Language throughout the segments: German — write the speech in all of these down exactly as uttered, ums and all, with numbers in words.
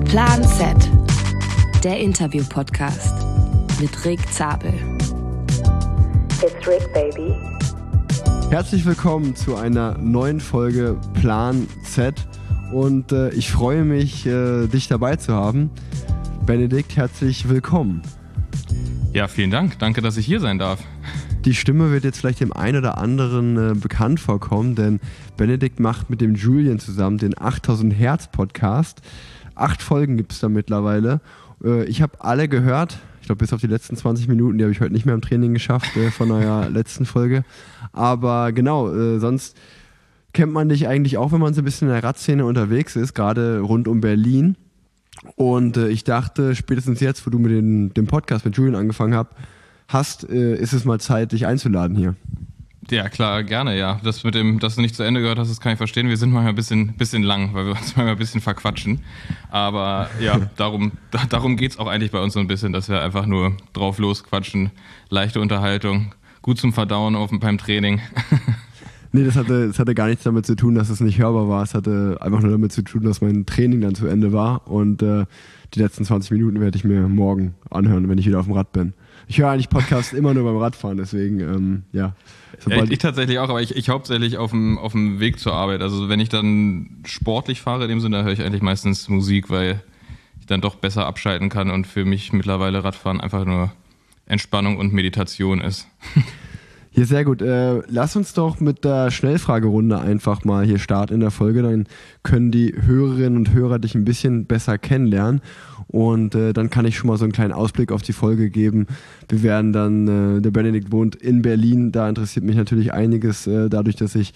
Plan Z, der Interview-Podcast mit Rick Zabel. It's Rick, baby. Herzlich willkommen zu einer neuen Folge Plan Z und äh, ich freue mich, äh, dich dabei zu haben. Benedikt, herzlich willkommen. Ja, vielen Dank. Danke, dass ich hier sein darf. Die Stimme wird jetzt vielleicht dem einen oder anderen äh, bekannt vorkommen, denn Benedikt macht mit dem Julian zusammen den achttausend Hertz Podcast. Acht Folgen gibt es da mittlerweile. Äh, ich habe alle gehört. Ich glaube, bis auf die letzten zwanzig Minuten, die habe ich heute nicht mehr im Training geschafft äh, von eurer letzten Folge. Aber genau, äh, sonst kennt man dich eigentlich auch, wenn man so ein bisschen in der Radszene unterwegs ist, gerade rund um Berlin. Und äh, ich dachte, spätestens jetzt, wo du mit den, dem Podcast mit Julian angefangen hast, hast, äh, ist es mal Zeit, dich einzuladen hier. Ja, klar, gerne, ja. Das mit dem, dass du nicht zu Ende gehört hast, das kann ich verstehen. Wir sind manchmal ein bisschen, bisschen lang, weil wir uns manchmal ein bisschen verquatschen. Aber ja, darum, da, darum geht's auch eigentlich bei uns so ein bisschen, dass wir einfach nur drauf losquatschen. Leichte Unterhaltung, gut zum Verdauen auf, beim Training. Nee, das hatte, das hatte gar nichts damit zu tun, dass es nicht hörbar war. Es hatte einfach nur damit zu tun, dass mein Training dann zu Ende war. Und äh, die letzten zwanzig Minuten werde ich mir morgen anhören, wenn ich wieder auf dem Rad bin. Ich höre eigentlich Podcasts immer nur beim Radfahren, deswegen, ähm, ja. ja ich, ich tatsächlich auch, aber ich, ich hauptsächlich auf dem, auf dem Weg zur Arbeit. Also wenn ich dann sportlich fahre, in dem Sinne, höre ich eigentlich meistens Musik, weil ich dann doch besser abschalten kann und für mich mittlerweile Radfahren einfach nur Entspannung und Meditation ist. Ja, sehr gut. Äh, lass uns doch mit der Schnellfragerunde einfach mal hier starten in der Folge. Dann können die Hörerinnen und Hörer dich ein bisschen besser kennenlernen. Und äh, dann kann ich schon mal so einen kleinen Ausblick auf die Folge geben. Wir werden dann, äh, der Benedikt wohnt in Berlin. Da interessiert mich natürlich einiges, äh, dadurch, dass ich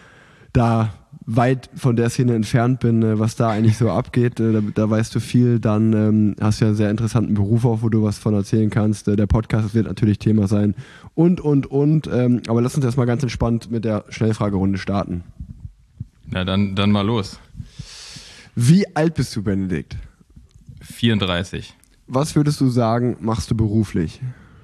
da weit von der Szene entfernt bin, äh, was da eigentlich so abgeht. Äh, da, da weißt du viel. Dann ähm, hast du ja einen sehr interessanten Beruf auch, wo du was von erzählen kannst. Äh, der Podcast wird natürlich Thema sein. Und, und, und. Ähm, aber lass uns erstmal ganz entspannt mit der Schnellfragerunde starten. Na, dann, dann mal los. Wie alt bist du, Benedikt? vierunddreißig. Was würdest du sagen, machst du beruflich?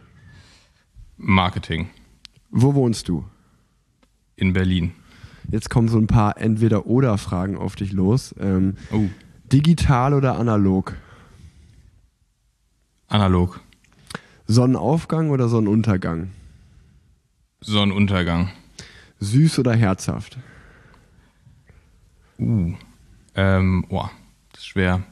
Marketing. Wo wohnst du? In Berlin. Jetzt kommen so ein paar Entweder-Oder-Fragen auf dich los. Ähm, oh. Digital oder analog? Analog. Sonnenaufgang oder Sonnenuntergang? Sonnenuntergang. Süß oder herzhaft? Uh. Ähm, boah, das ist schwer.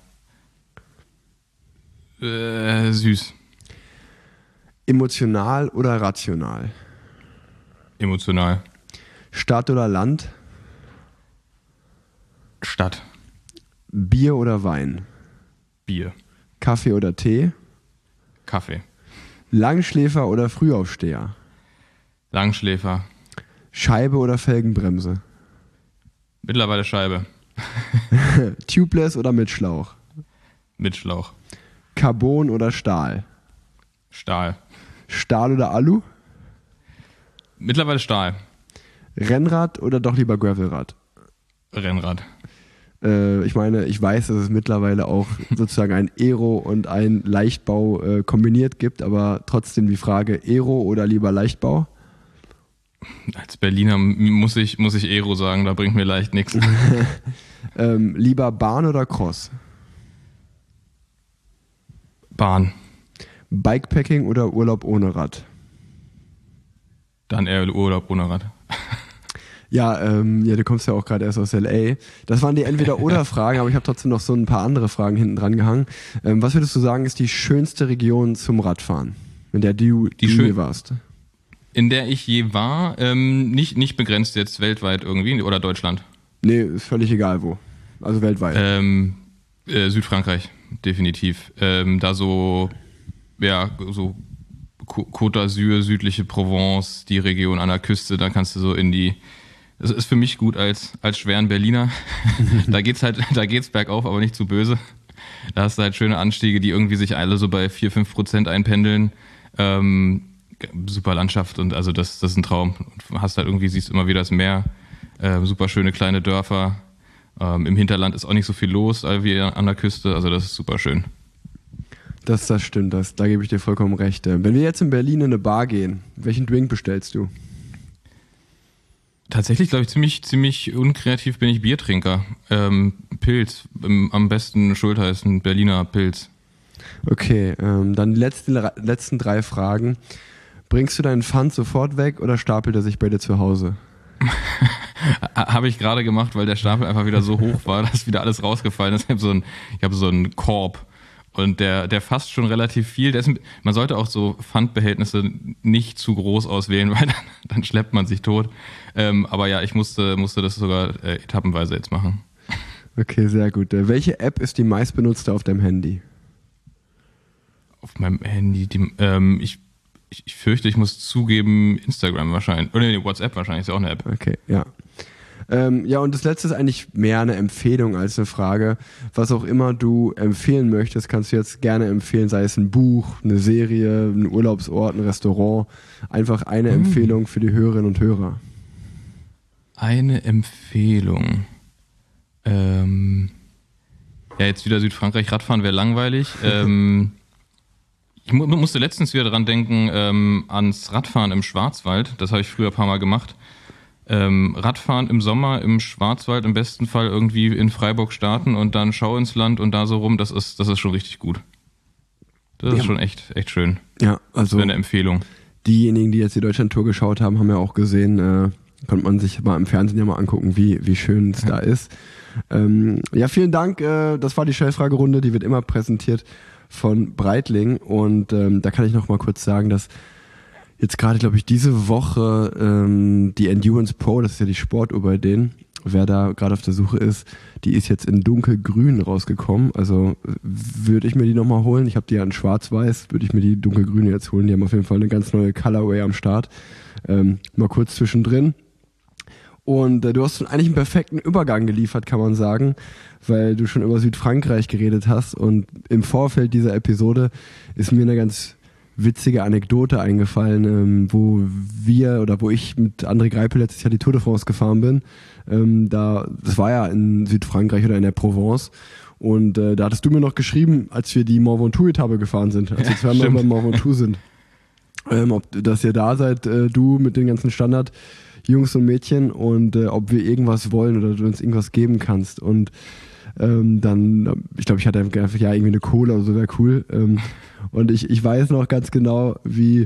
Äh, süß. Emotional oder rational? Emotional. Stadt oder Land? Stadt. Bier oder Wein? Bier. Kaffee oder Tee? Kaffee. Langschläfer oder Frühaufsteher? Langschläfer. Scheibe oder Felgenbremse? Mittlerweile Scheibe. Tubeless oder mit Schlauch? Mit Schlauch. Carbon oder Stahl? Stahl. Stahl oder Alu? Mittlerweile Stahl. Rennrad oder doch lieber Gravelrad? Rennrad. Äh, ich meine, ich weiß, dass es mittlerweile auch sozusagen ein Aero und ein Leichtbau äh, kombiniert gibt, aber trotzdem die Frage, Aero oder lieber Leichtbau? Als Berliner muss ich, muss ich Aero sagen, da bringt mir leicht nichts. ähm, lieber Bahn oder Cross? Bahn. Bikepacking oder Urlaub ohne Rad? Dann eher Urlaub ohne Rad. Ja, ähm, ja, du kommst ja auch gerade erst aus L A. Das waren die Entweder-Oder-Fragen, aber ich habe trotzdem noch so ein paar andere Fragen hinten dran gehangen. Ähm, was würdest du sagen, ist die schönste Region zum Radfahren, in der du, die du schön- je warst? In der ich je war, ähm, nicht, nicht begrenzt jetzt weltweit irgendwie oder Deutschland. Nee, ist völlig egal wo. Also weltweit. Ähm, äh, Südfrankreich, definitiv. Ähm, da so, ja, so Côte d'Azur, südliche Provence, die Region an der Küste, da kannst du so in die, das ist für mich gut als, als schweren Berliner. Da geht's halt, da geht's bergauf, aber nicht zu böse. Da hast du halt schöne Anstiege, die irgendwie sich alle so bei vier, fünf Prozent einpendeln. Ähm, super Landschaft und also das, das ist ein Traum. Und hast halt irgendwie, siehst immer wieder das Meer, äh, super schöne kleine Dörfer. Ähm, Im Hinterland ist auch nicht so viel los wie an der Küste, also das ist super schön. Das, das stimmt, das, da gebe ich dir vollkommen recht. Wenn wir jetzt in Berlin in eine Bar gehen, welchen Drink bestellst du? Tatsächlich, glaube ich, ziemlich, ziemlich unkreativ bin ich Biertrinker. Ähm, Pilz. Am besten Schultheiß, ein Berliner Pilz. Okay, ähm, dann die letzten, letzten drei Fragen. Bringst du deinen Pfand sofort weg oder stapelt er sich bei dir zu Hause? Habe ich gerade gemacht, weil der Stapel einfach wieder so hoch war, dass wieder alles rausgefallen ist. Ich habe so einen, ich hab so einen Korb und der, der fasst schon relativ viel. Der ist, man sollte auch so Pfandbehältnisse nicht zu groß auswählen, weil dann, dann schleppt man sich tot. Ähm, aber ja, ich musste, musste das sogar äh, etappenweise jetzt machen. Okay, sehr gut. Äh, welche App ist die meistbenutzte auf deinem Handy? Auf meinem Handy, die, ähm, ich Ich, ich fürchte, ich muss zugeben, Instagram wahrscheinlich. Oder nee, WhatsApp wahrscheinlich, ist ja auch eine App. Okay, ja. Ähm, ja, und das letzte ist eigentlich mehr eine Empfehlung als eine Frage. Was auch immer du empfehlen möchtest, kannst du jetzt gerne empfehlen, sei es ein Buch, eine Serie, ein Urlaubsort, ein Restaurant. Einfach eine hm. Empfehlung für die Hörerinnen und Hörer. Eine Empfehlung. Ähm, ja, jetzt wieder Südfrankreich Radfahren wäre langweilig. ähm, Ich musste letztens wieder dran denken, ähm, ans Radfahren im Schwarzwald. Das habe ich früher ein paar Mal gemacht. Ähm, Radfahren im Sommer im Schwarzwald, im besten Fall irgendwie in Freiburg starten und dann Schau ins Land und da so rum. Das ist, das ist schon richtig gut. Das ja. ist schon echt, echt schön. Ja, also das wäre eine Empfehlung. Diejenigen, die jetzt die Deutschland-Tour geschaut haben, haben ja auch gesehen, äh, konnte man sich mal im Fernsehen ja mal angucken, wie, wie schön es ja. da ist. Ähm, ja, vielen Dank. Äh, das war die Schnellfragerunde. Die wird immer präsentiert von Breitling und ähm, da kann ich noch mal kurz sagen, dass jetzt gerade, glaube ich, diese Woche ähm, die Endurance Pro, das ist ja die Sportuhr bei denen, wer da gerade auf der Suche ist, die ist jetzt in dunkelgrün rausgekommen, also würde ich mir die nochmal holen, ich habe die ja in schwarz-weiß, würde ich mir die dunkelgrüne jetzt holen, die haben auf jeden Fall eine ganz neue Colorway am Start, ähm, mal kurz zwischendrin. Und äh, du hast eigentlich einen perfekten Übergang geliefert, kann man sagen, weil du schon über Südfrankreich geredet hast und im Vorfeld dieser Episode ist mir eine ganz witzige Anekdote eingefallen, ähm, wo wir oder wo ich mit André Greipel letztes Jahr die Tour de France gefahren bin. Ähm, da, das war ja in Südfrankreich oder in der Provence und äh, da hattest du mir noch geschrieben, als wir die Mont Ventoux-Etappe gefahren sind, als wir zweimal beim Mont Ventoux sind, ähm, ob, dass ihr da seid, äh, du mit den ganzen Standard Jungs und Mädchen und äh, ob wir irgendwas wollen oder du uns irgendwas geben kannst und ähm, dann, ich glaube, ich hatte einfach, ja, irgendwie eine Cola oder so, wäre cool ähm, und ich, ich weiß noch ganz genau, wie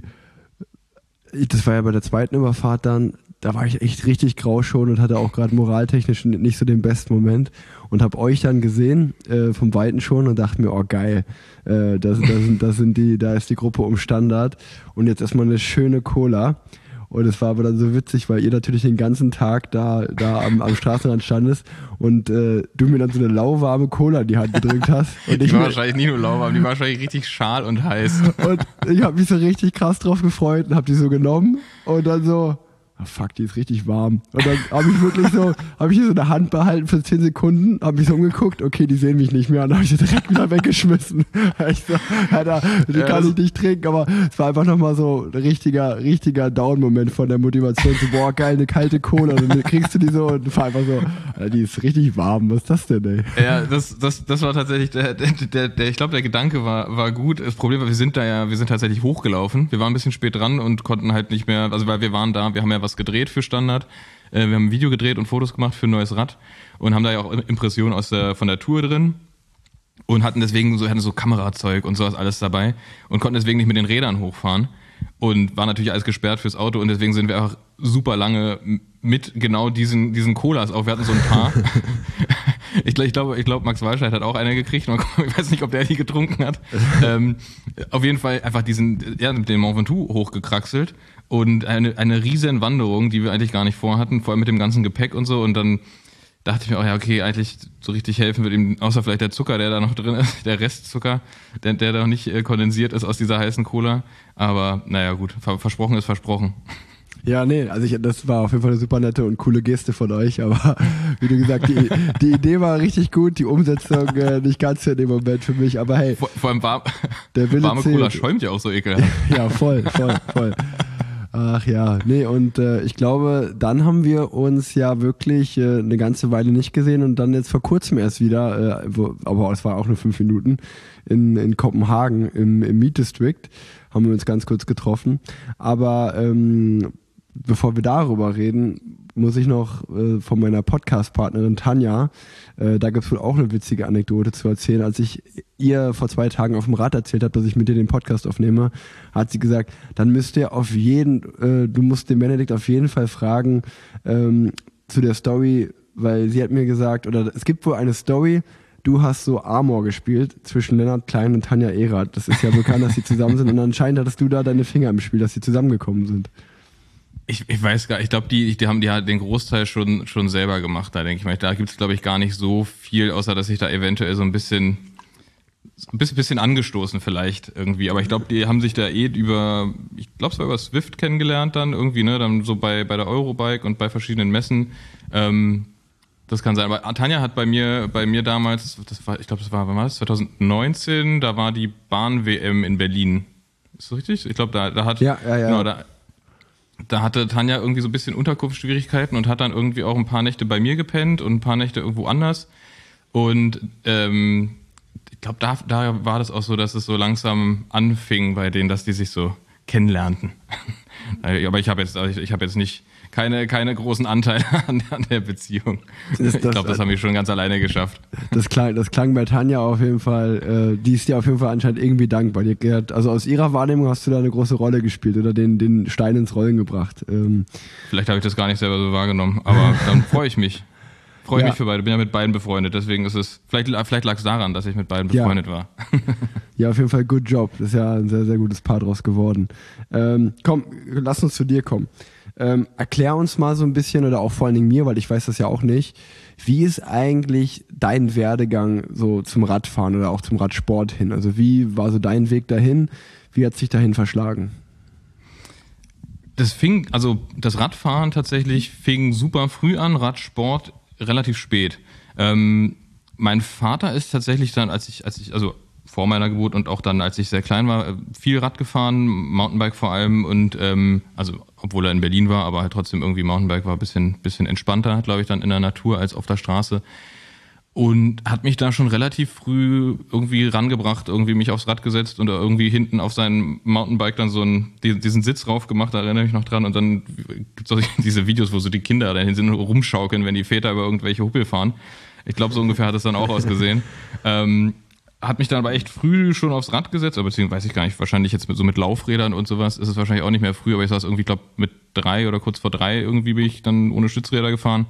ich, das war ja bei der zweiten Überfahrt dann, da war ich echt richtig grau schon und hatte auch gerade moraltechnisch nicht so den besten Moment und habe euch dann gesehen, äh, vom Weiten schon und dachte mir, oh geil, äh, das, das, sind, das sind die, da ist die Gruppe um Standard und jetzt erstmal eine schöne Cola. Und es war aber dann so witzig, weil ihr natürlich den ganzen Tag da, da am, am Straßenrand standest und äh, du mir dann so eine lauwarme Cola in die Hand gedrückt hast. Und die ich war mir, wahrscheinlich nicht nur lauwarm, die war wahrscheinlich richtig schal und heiß. Und ich habe mich so richtig krass drauf gefreut und habe die so genommen und dann so, oh fuck, die ist richtig warm. Und dann habe ich wirklich so, habe ich hier so eine Hand behalten für zehn Sekunden, habe mich so umgeguckt, okay, die sehen mich nicht mehr und dann habe ich sie direkt wieder weggeschmissen. Ich so, Alter, die ja, kann ich nicht trinken, aber es war einfach nochmal so ein richtiger, richtiger Down-Moment von der Motivation, so, boah, geil, eine kalte Cola und dann kriegst du die so und es war einfach so, Alter, die ist richtig warm, was ist das denn, ey? Ja, das, das, das war tatsächlich, der, der, der, der ich glaube, der Gedanke war, war gut. Das Problem war, wir sind da ja, wir sind tatsächlich hochgelaufen, wir waren ein bisschen spät dran und konnten halt nicht mehr, also weil wir waren da, wir haben ja was gedreht für Standard. Äh, wir haben ein Video gedreht und Fotos gemacht für ein neues Rad und haben da ja auch Impressionen aus der, von der Tour drin und hatten deswegen so, hatten so Kamerazeug und sowas alles dabei und konnten deswegen nicht mit den Rädern hochfahren und war natürlich alles gesperrt fürs Auto und deswegen sind wir einfach super lange mit genau diesen, diesen Colas auch. Wir hatten so ein paar. Ich, ich glaube, ich glaube, Max Walscheid hat auch eine gekriegt. Ich weiß nicht, ob der die getrunken hat. ähm, auf jeden Fall einfach diesen, ja, mit dem Mont Ventoux hochgekraxelt und eine, eine riesen Wanderung, die wir eigentlich gar nicht vorhatten, vor allem mit dem ganzen Gepäck und so. Und dann dachte ich mir auch, ja, okay, eigentlich so richtig helfen wird ihm, außer vielleicht der Zucker, der da noch drin ist, der Restzucker, der, der da noch nicht äh, kondensiert ist aus dieser heißen Cola. Aber naja, gut, versprochen ist versprochen. Ja, nee, also ich, das war auf jeden Fall eine super nette und coole Geste von euch, aber wie du gesagt, die, die Idee war richtig gut, die Umsetzung äh, nicht ganz in dem Moment für mich, aber hey. Vor, vor allem warm, der Wille warme zählt. Cola schäumt ja auch so ekelhaft. Ja, voll, voll, voll. Ach ja, nee, und äh, ich glaube, dann haben wir uns ja wirklich äh, eine ganze Weile nicht gesehen und dann jetzt vor kurzem erst wieder, äh, wo, aber es war auch nur fünf Minuten, in, in Kopenhagen im, im Meat District haben wir uns ganz kurz getroffen, aber ähm, bevor wir darüber reden, muss ich noch äh, von meiner Podcast-Partnerin Tanja, äh, da gibt es wohl auch eine witzige Anekdote zu erzählen. Als ich ihr vor zwei Tagen auf dem Rad erzählt habe, dass ich mit dir den Podcast aufnehme, hat sie gesagt, dann müsst ihr auf jeden, äh, du musst den Benedikt auf jeden Fall fragen ähm, zu der Story, weil sie hat mir gesagt, oder es gibt wohl eine Story, du hast so Amor gespielt zwischen Lennart Klein und Tanja Erath. Das ist ja bekannt, dass sie zusammen sind und anscheinend hattest du da deine Finger im Spiel, dass sie zusammengekommen sind. Ich, ich weiß gar nicht, ich glaube, die, die haben die halt den Großteil schon, schon selber gemacht, da denke ich mal. Da gibt es, glaube ich, gar nicht so viel, außer dass ich da eventuell so ein bisschen, so ein bisschen, bisschen angestoßen vielleicht irgendwie. Aber ich glaube, die haben sich da eh über, ich glaube, es war über Swift kennengelernt dann irgendwie, ne, dann so bei, bei der Eurobike und bei verschiedenen Messen. Ähm, das kann sein. Aber Tanja hat bei mir, bei mir damals, das war, ich glaube, das war, wann war das? zwanzig neunzehn, da war die Bahn-W M in Berlin. Ist das richtig? Ich glaube, da, da hat, ja, ja, ja. Genau, da, Da hatte Tanja irgendwie so ein bisschen Unterkunftsschwierigkeiten und hat dann irgendwie auch ein paar Nächte bei mir gepennt und ein paar Nächte irgendwo anders. Und ähm, ich glaube, da, da war das auch so, dass es so langsam anfing bei denen, dass die sich so kennenlernten. Aber ich habe jetzt, ich, ich habe jetzt nicht keine, keine großen Anteile an, an der Beziehung. Das, das, ich glaube, das haben wir schon ganz alleine geschafft. Das klang, das klang bei Tanja auf jeden Fall, äh, die ist dir auf jeden Fall anscheinend irgendwie dankbar. Also aus ihrer Wahrnehmung hast du da eine große Rolle gespielt oder den, den Stein ins Rollen gebracht. Ähm. Vielleicht habe ich das gar nicht selber so wahrgenommen, aber dann freue ich mich. Freue ja. mich für beide, bin ja mit beiden befreundet, deswegen ist es, vielleicht, vielleicht lag es daran, dass ich mit beiden befreundet ja. war. Ja, auf jeden Fall good job, das ist ja ein sehr, sehr gutes Paar draus geworden. Ähm, komm, lass uns zu dir kommen. Ähm, erklär uns mal so ein bisschen, oder auch vor allen Dingen mir, weil ich weiß das ja auch nicht, wie ist eigentlich dein Werdegang so zum Radfahren oder auch zum Radsport hin? Also wie war so dein Weg dahin? Wie hat sich dahin verschlagen? Das fing, also das Radfahren tatsächlich fing super früh an, Radsport relativ spät. Ähm, mein Vater ist tatsächlich dann, als ich, als ich, also vor meiner Geburt und auch dann, als ich sehr klein war, viel Rad gefahren, Mountainbike vor allem und ähm, also obwohl er in Berlin war, aber halt trotzdem irgendwie Mountainbike war ein bisschen, bisschen entspannter, glaube ich, dann in der Natur als auf der Straße. Und hat mich da schon relativ früh irgendwie rangebracht, irgendwie mich aufs Rad gesetzt und irgendwie hinten auf seinem Mountainbike dann so einen, diesen Sitz rauf gemacht, da erinnere ich mich noch dran. Und dann gibt es auch diese Videos, wo so die Kinder da hinten rumschaukeln, wenn die Väter über irgendwelche Huppel fahren. Ich glaube, so ungefähr hat es dann auch ausgesehen. Ähm, hat mich dann aber echt früh schon aufs Rad gesetzt, aber beziehungsweise weiß ich gar nicht, wahrscheinlich jetzt mit so mit Laufrädern und sowas ist es wahrscheinlich auch nicht mehr früh, aber ich saß irgendwie, ich glaube, mit drei oder kurz vor drei irgendwie bin ich dann ohne Stützräder gefahren.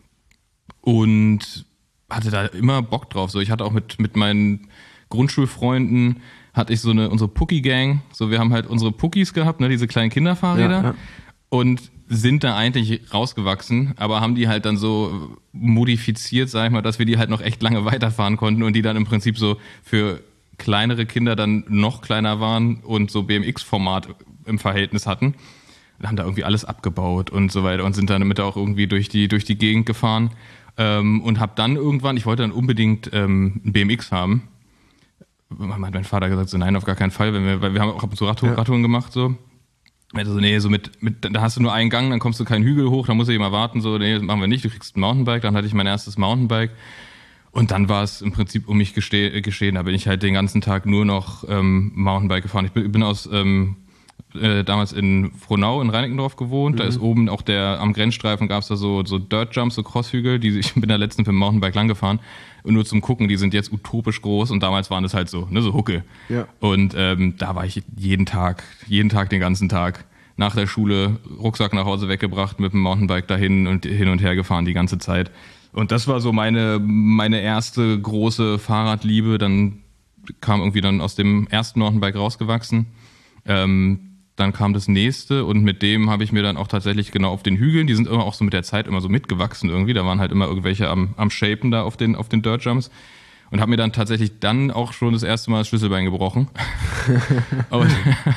Und hatte da immer Bock drauf. So, ich hatte auch mit, mit meinen Grundschulfreunden hatte ich so eine, unsere Pucki-Gang. So, wir haben halt unsere Puckis gehabt, ne, diese kleinen Kinderfahrräder. Ja, ja. Und sind da eigentlich rausgewachsen, aber haben die halt dann so modifiziert, sag ich mal, dass wir die halt noch echt lange weiterfahren konnten und die dann im Prinzip so für kleinere Kinder dann noch kleiner waren und so B M X-Format im Verhältnis hatten. Wir haben da irgendwie alles abgebaut und so weiter und sind dann damit auch irgendwie durch die, durch die Gegend gefahren. Ähm, und habe dann irgendwann, ich wollte dann unbedingt ähm, ein B M X haben. Hat mein Vater gesagt, so nein, auf gar keinen Fall, wenn wir, weil wir haben auch ab und zu Radtouren, ja. Radtouren gemacht, so. Also nee, so mit, mit, da hast du nur einen Gang, dann kommst du keinen Hügel hoch, dann musst du immer warten, so, nee, das machen wir nicht, du kriegst ein Mountainbike, dann hatte ich mein erstes Mountainbike. Und dann war es im Prinzip um mich geste- geschehen, da bin ich halt den ganzen Tag nur noch ähm, Mountainbike gefahren. Ich bin, bin aus, ähm, Äh, damals in Frohnau in Reinickendorf gewohnt. Mhm. Da ist oben auch der, am Grenzstreifen gab es da so, so Dirt Jumps, so Crosshügel, die ich bin da letztens mit dem Mountainbike lang gefahren. Und nur zum Gucken, die sind jetzt utopisch groß und damals waren das halt so, ne, so Hucke. Ja. Und ähm, da war ich jeden Tag, jeden Tag, den ganzen Tag nach der Schule, Rucksack nach Hause weggebracht, mit dem Mountainbike dahin und hin und her gefahren die ganze Zeit. Und das war so meine, meine erste große Fahrradliebe. Dann kam irgendwie dann aus dem ersten Mountainbike rausgewachsen. Ähm, Dann kam das nächste und mit dem habe ich mir dann auch tatsächlich genau auf den Hügeln, die sind immer auch so mit der Zeit immer so mitgewachsen irgendwie, da waren halt immer irgendwelche am, am Shapen da auf den, auf den Dirt Jumps und habe mir dann tatsächlich dann auch schon das erste Mal das Schlüsselbein gebrochen. und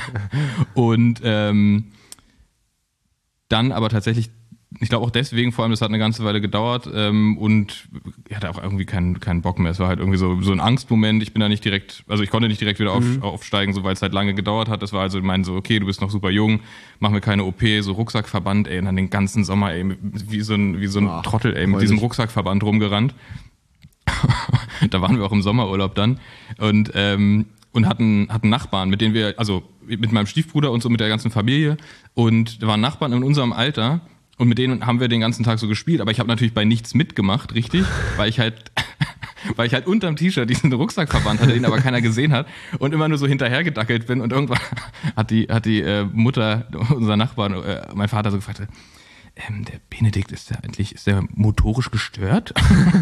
und ähm, dann aber tatsächlich, ich glaube auch deswegen, vor allem, das hat eine ganze Weile gedauert ähm, und ich hatte auch irgendwie keinen, keinen Bock mehr. Es war halt irgendwie so, so ein Angstmoment. Ich bin da nicht direkt, also ich konnte nicht direkt wieder auf, mhm. aufsteigen, so weil es halt lange gedauert hat. Das war also, ich meine so, okay, du bist noch super jung, mach mir keine O P, so Rucksackverband, ey, und dann den ganzen Sommer, ey, wie so ein, wie so ein Ach, Trottel, ey, mit diesem Rucksackverband rumgerannt. Da waren wir auch im Sommerurlaub dann und ähm, und hatten hatten Nachbarn, mit denen wir, also mit meinem Stiefbruder und so mit der ganzen Familie und da waren Nachbarn in unserem Alter. Und mit denen haben wir den ganzen Tag so gespielt, aber ich habe natürlich bei nichts mitgemacht, richtig, weil ich halt weil ich halt unterm T-Shirt diesen Rucksackverband hatte, den aber keiner gesehen hat und immer nur so hinterhergedackelt bin und irgendwann hat die hat die äh, Mutter unser Nachbarn, äh, mein Vater so gefragt, ähm, der Benedikt, ist der eigentlich, ist der motorisch gestört?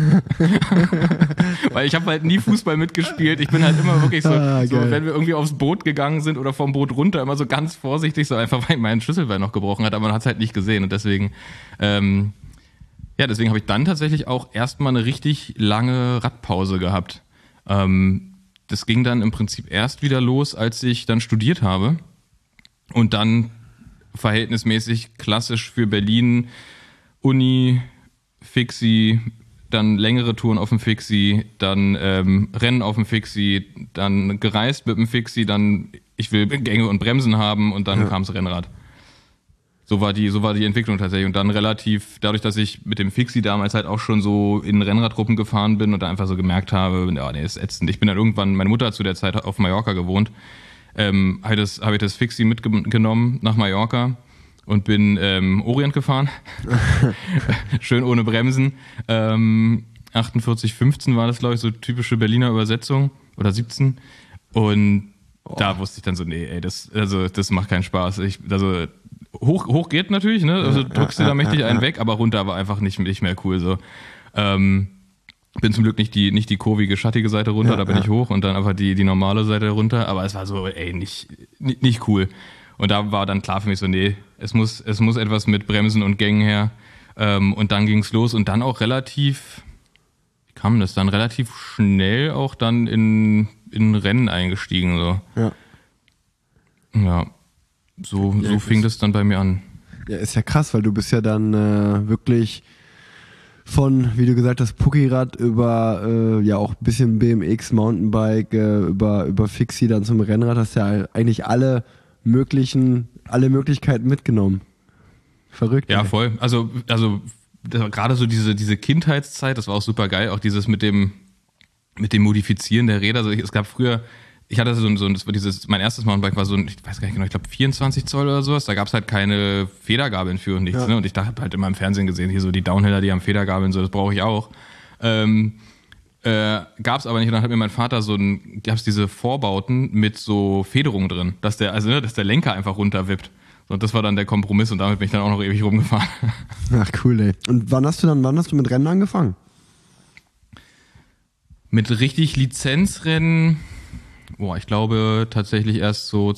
Weil ich habe halt nie Fußball mitgespielt. Ich bin halt immer wirklich so, ah, so, wenn wir irgendwie aufs Boot gegangen sind oder vom Boot runter, immer so ganz vorsichtig, so einfach, weil mein Schlüsselbein noch gebrochen hat, aber man hat es halt nicht gesehen und deswegen, ähm, ja, deswegen habe ich dann tatsächlich auch erstmal eine richtig lange Radpause gehabt. Ähm, das ging dann im Prinzip erst wieder los, als ich dann studiert habe und dann verhältnismäßig klassisch für Berlin, Uni, Fixie, dann längere Touren auf dem Fixie, dann ähm, Rennen auf dem Fixie, dann gereist mit dem Fixie, dann ich will Gänge und Bremsen haben und dann ja. kam das Rennrad. So war die, so war die Entwicklung tatsächlich und dann relativ, dadurch, dass ich mit dem Fixie damals halt auch schon so in Rennradgruppen gefahren bin und da einfach so gemerkt habe, ja, nee, ist ätzend. Ich bin dann irgendwann, meine Mutter hat zu der Zeit auf Mallorca gewohnt, ähm, habe ich das, hab ich das Fixie mitgenommen nach Mallorca und bin ähm, Orient gefahren. Schön ohne Bremsen. Ähm, achtundvierzig fünfzehn war das, glaube ich, so typische Berliner Übersetzung oder siebzehn. Und oh. da wusste ich dann so, nee, ey, das, also, das macht keinen Spaß. Ich, also hoch, hoch geht natürlich, ne? Also drückst du da mächtig einen weg, aber runter war einfach nicht, nicht mehr cool. So. Ähm, bin zum Glück nicht die, nicht die kurvige, schattige Seite runter, ja, da bin ja. ich hoch und dann einfach die, die normale Seite runter. Aber es war so, ey, nicht, nicht, nicht cool. Und da war dann klar für mich so, nee, es muss, es muss etwas mit Bremsen und Gängen her. Ähm, und dann ging's los und dann auch relativ, wie kam das dann, relativ schnell auch dann in, in Rennen eingestiegen. So. Ja. Ja, so, ja, so fing das dann bei mir an. Ja, ist ja krass, weil du bist ja dann äh, wirklich von, wie du gesagt hast, Puckirad über äh, ja auch ein bisschen B M X, Mountainbike, äh, über, über Fixie dann zum Rennrad, hast ja eigentlich alle möglichen, alle Möglichkeiten mitgenommen. Verrückt. Ja, ey. voll. Also, also gerade so diese, diese Kindheitszeit, das war auch super geil, auch dieses mit dem, mit dem Modifizieren der Räder. Also ich, es gab früher, ich hatte so ein, so ein, das war dieses, mein erstes Mountainbike war so ein, ich weiß gar nicht genau, ich glaube vierundzwanzig Zoll oder sowas, da gab es halt keine Federgabeln für und nichts, ja. ne? Und ich dachte halt immer im Fernsehen gesehen, hier so die Downhiller, die haben Federgabeln, so, das brauche ich auch. Ähm, äh, gab es aber nicht und dann hat mir mein Vater so ein, gab es diese Vorbauten mit so Federung drin, dass der, also ne, dass der Lenker einfach runterwippt. Und das war dann der Kompromiss und damit bin ich dann auch noch ewig rumgefahren. Ach cool, ey. Und wann hast du dann, wann hast du mit Rennen angefangen? Mit richtig Lizenzrennen, boah, ich glaube tatsächlich erst so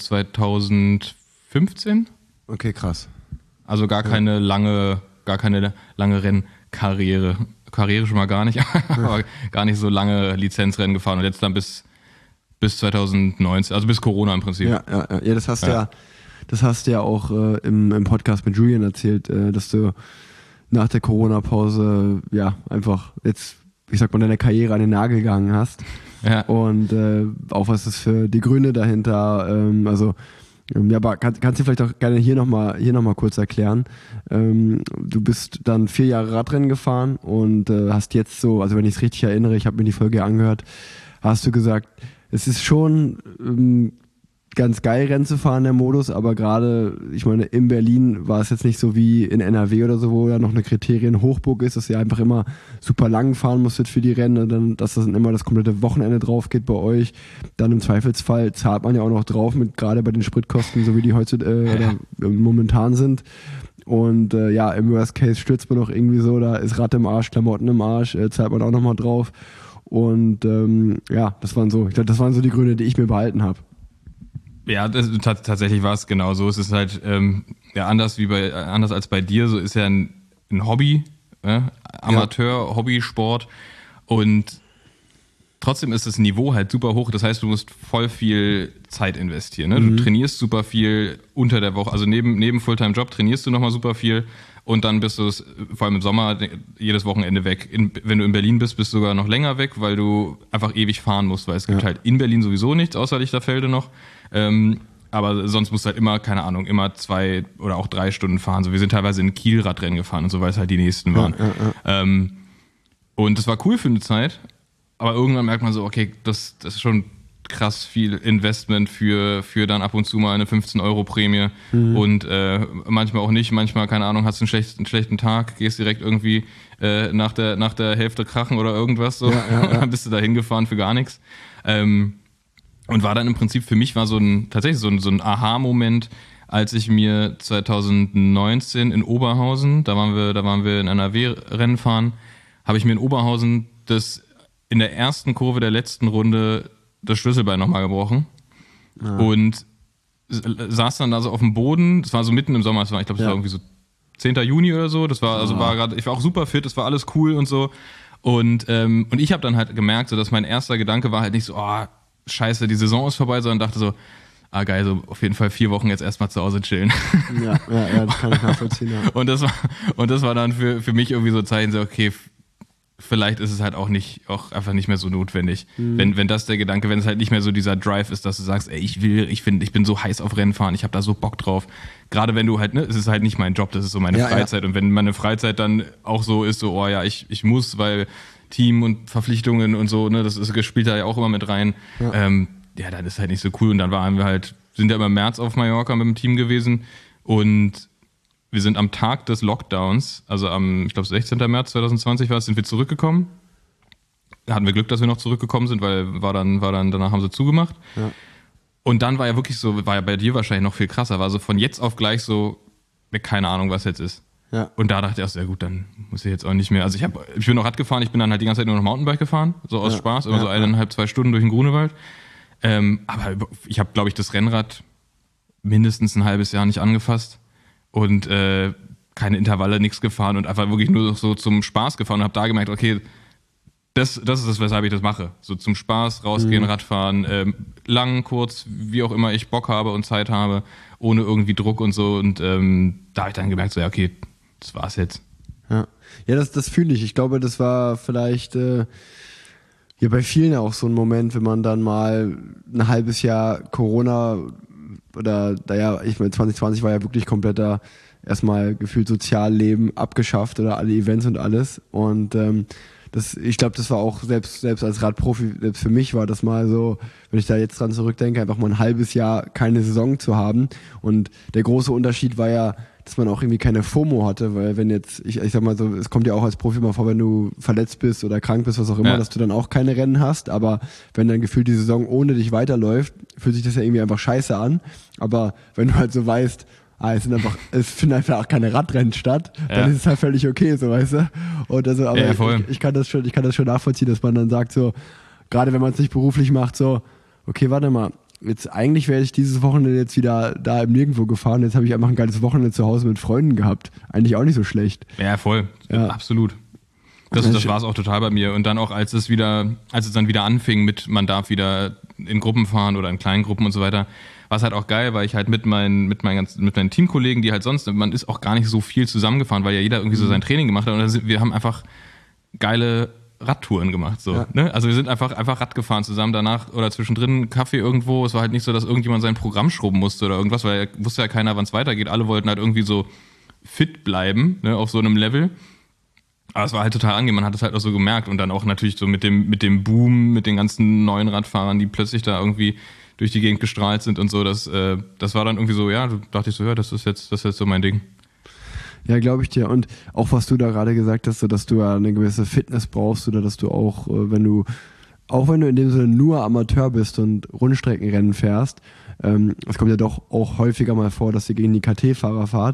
zweitausendfünfzehn. Okay, krass. Also gar keine ja. lange, gar keine lange Rennkarriere. Karriere schon mal gar nicht, aber gar nicht so lange Lizenzrennen gefahren und jetzt dann bis, bis zweitausendneunzehn, also bis Corona im Prinzip. Ja, ja, ja. ja das hast du ja. ja, das hast du ja auch äh, im, im Podcast mit Julian erzählt, äh, dass du nach der Corona-Pause ja einfach jetzt, ich sag mal, deine Karriere an den Nagel gegangen hast. Ja. Und äh, auch was ist für die Gründe dahinter, ähm, also ja, aber kann, kannst du vielleicht auch gerne hier nochmal hier noch mal kurz erklären. Ähm, du bist dann vier Jahre Radrennen gefahren und äh, hast jetzt so, also wenn ich es richtig erinnere, ich habe mir die Folge angehört, hast du gesagt, es ist schon ähm, ganz geil, Rennen zu fahren, der Modus, aber gerade, ich meine, in Berlin war es jetzt nicht so wie in N R W oder so, wo da noch eine Kriterien-Hochburg ist, dass ihr einfach immer super lang fahren musstet für die Rennen und dann, dass das dann immer das komplette Wochenende drauf geht bei euch. Dann im Zweifelsfall zahlt man ja auch noch drauf, mit gerade bei den Spritkosten, so wie die heute äh, oder, äh, momentan sind. Und äh, ja, im Worst Case stürzt man noch irgendwie so, da ist Rad im Arsch, Klamotten im Arsch, äh, zahlt man auch nochmal drauf. Und ähm, ja, das waren so, ich glaube, das waren so die Gründe, die ich mir behalten habe. Ja, das, t- tatsächlich war es genau so. Es ist halt ähm, ja anders wie bei anders als bei dir. So ist ja ein, ein Hobby, äh? Amateur, ja. Hobbysport und trotzdem ist das Niveau halt super hoch. Das heißt, du musst voll viel Zeit investieren. Ne? Mhm. Du trainierst super viel unter der Woche. Also neben neben Fulltime-Job trainierst du nochmal super viel und dann bist du es vor allem im Sommer jedes Wochenende weg. In, wenn du in Berlin bist, bist du sogar noch länger weg, weil du einfach ewig fahren musst, weil es gibt ja. halt in Berlin sowieso nichts außer Lichterfelde noch. Ähm, aber sonst musst du halt immer, keine Ahnung, immer zwei oder auch drei Stunden fahren. So, wir sind teilweise in Kiel Radrennen gefahren und so, weil es halt die nächsten waren. Ja, ja, ja. Ähm, und das war cool für eine Zeit, aber irgendwann merkt man so, okay, das, das ist schon krass viel Investment für, für dann ab und zu mal eine fünfzehn-Euro-Prämie mhm. und äh, manchmal auch nicht, manchmal, keine Ahnung, hast du einen schlechten, einen schlechten Tag, gehst direkt irgendwie äh, nach, der, nach der Hälfte krachen oder irgendwas so, ja, ja, ja. Dann bist du da hingefahren für gar nichts. Ähm, und war dann im Prinzip, für mich war so ein, tatsächlich so ein, so ein Aha-Moment, als ich mir zwanzig neunzehn in Oberhausen, da waren wir, da waren wir in N R W-Rennen fahren, habe ich mir in Oberhausen das in der ersten Kurve der letzten Runde das Schlüsselbein nochmal gebrochen ah. und saß dann da so auf dem Boden, das war so mitten im Sommer, das war, ich glaube, das ja. war irgendwie so zehnten Juni oder so, das war, also ah. war gerade, ich war auch super fit, das war alles cool und so und, ähm, und ich habe dann halt gemerkt, so, dass mein erster Gedanke war halt nicht so, oh, scheiße, die Saison ist vorbei, sondern dachte so, ah geil, so auf jeden Fall vier Wochen jetzt erstmal zu Hause chillen. Ja, ja, ja, das kann ich nachvollziehen, ja. Und das war, und das war dann für, für mich irgendwie so Zeichen, so okay, vielleicht ist es halt auch nicht, auch einfach nicht mehr so notwendig. Mhm. Wenn, wenn das der Gedanke, wenn es halt nicht mehr so dieser Drive ist, dass du sagst, ey, ich will, ich finde, ich bin so heiß auf Rennfahren, ich habe da so Bock drauf. Gerade wenn du halt, ne, es ist halt nicht mein Job, das ist so meine ja, Freizeit. Ja. Und wenn meine Freizeit dann auch so ist, so, oh ja, ich, ich muss, weil Team und Verpflichtungen und so, ne, das ist, spielt da ja auch immer mit rein. Ja. Ähm, ja, dann ist halt nicht so cool. Und dann waren wir halt, sind ja immer im März auf Mallorca mit dem Team gewesen und wir sind am Tag des Lockdowns, also am, ich glaube, sechzehnten März zweitausendzwanzig war es, sind wir zurückgekommen. Da hatten wir Glück, dass wir noch zurückgekommen sind, weil war dann, war dann, danach haben sie zugemacht. Ja. Und dann war ja wirklich so, war ja bei dir wahrscheinlich noch viel krasser, war so von jetzt auf gleich so, keine Ahnung, was jetzt ist. Ja. Und da dachte ich auch, sehr gut, dann muss ich jetzt auch nicht mehr. Also ich habe, ich bin noch Rad gefahren, ich bin dann halt die ganze Zeit nur noch Mountainbike gefahren, so aus ja. Spaß, immer ja. so eineinhalb, zwei Stunden durch den Grunewald. Ähm, aber ich habe, glaube ich, das Rennrad mindestens ein halbes Jahr nicht angefasst. Und äh, keine Intervalle, nichts gefahren und einfach wirklich nur so zum Spaß gefahren und habe da gemerkt, okay, das, das ist das, weshalb ich das mache. So zum Spaß, rausgehen, mhm. Radfahren, ähm, lang, kurz, wie auch immer ich Bock habe und Zeit habe, ohne irgendwie Druck und so. Und ähm, da habe ich dann gemerkt, so ja, okay, das war's jetzt. Ja, ja das, das fühle ich. Ich glaube, das war vielleicht äh, ja bei vielen auch so ein Moment, wenn man dann mal ein halbes Jahr Corona oder, naja, ich meine, zwanzig zwanzig war ja wirklich kompletter, erstmal gefühlt Sozialleben abgeschafft oder alle Events und alles. Und ähm, das, ich glaube, das war auch selbst, selbst als Radprofi, selbst für mich war das mal so, wenn ich da jetzt dran zurückdenke, einfach mal ein halbes Jahr keine Saison zu haben. Und der große Unterschied war ja, dass man auch irgendwie keine FOMO hatte, weil wenn jetzt, ich, ich sag mal so, es kommt ja auch als Profi mal vor, wenn du verletzt bist oder krank bist, was auch immer, ja. dass du dann auch keine Rennen hast, aber wenn dann gefühlt die Saison ohne dich weiterläuft, fühlt sich das ja irgendwie einfach scheiße an, aber wenn du halt so weißt, ah, es sind einfach, es finden einfach auch keine Radrennen statt, ja. dann ist es halt völlig okay, so, weißt du, und also, aber ja, ich, ich kann das schon, ich kann das schon nachvollziehen, dass man dann sagt so, gerade wenn man es nicht beruflich macht, so, okay, warte mal, jetzt eigentlich wäre ich dieses Wochenende jetzt wieder da im Nirgendwo gefahren. Jetzt habe ich einfach ein geiles Wochenende zu Hause mit Freunden gehabt. Eigentlich auch nicht so schlecht. Ja, voll. Ja. Absolut. Das, das, das war es auch total bei mir. Und dann auch, als es wieder, als es dann wieder anfing mit, man darf wieder in Gruppen fahren oder in kleinen Gruppen und so weiter, war es halt auch geil, weil ich halt mit meinen, mit meinen ganzen, mit meinen Teamkollegen, die halt sonst, man ist auch gar nicht so viel zusammengefahren, weil ja jeder irgendwie so sein Training gemacht hat. Und dann sind, wir haben einfach geile Radtouren gemacht, so, ja. ne? Also wir sind einfach, einfach Rad gefahren zusammen, danach oder zwischendrin Kaffee irgendwo. Es war halt nicht so, dass irgendjemand sein Programm schrubben musste oder irgendwas, weil wusste ja keiner, wann es weitergeht. Alle wollten halt irgendwie so fit bleiben, ne, auf so einem Level. Aber es war halt total angenehm, man hat es halt auch so gemerkt und dann auch natürlich so mit dem, mit dem Boom, mit den ganzen neuen Radfahrern, die plötzlich da irgendwie durch die Gegend gestrahlt sind und so, das, äh, das war dann irgendwie so, ja, da dachte ich so, ja, das ist jetzt, das ist jetzt so mein Ding. Ja, glaube ich dir. Und auch was du da gerade gesagt hast, so, dass du ja eine gewisse Fitness brauchst oder dass du auch, wenn du, auch wenn du in dem Sinne nur Amateur bist und Rundstreckenrennen fährst, ähm, es kommt ja doch auch häufiger mal vor, dass ihr gegen die K T-Fahrer fahrt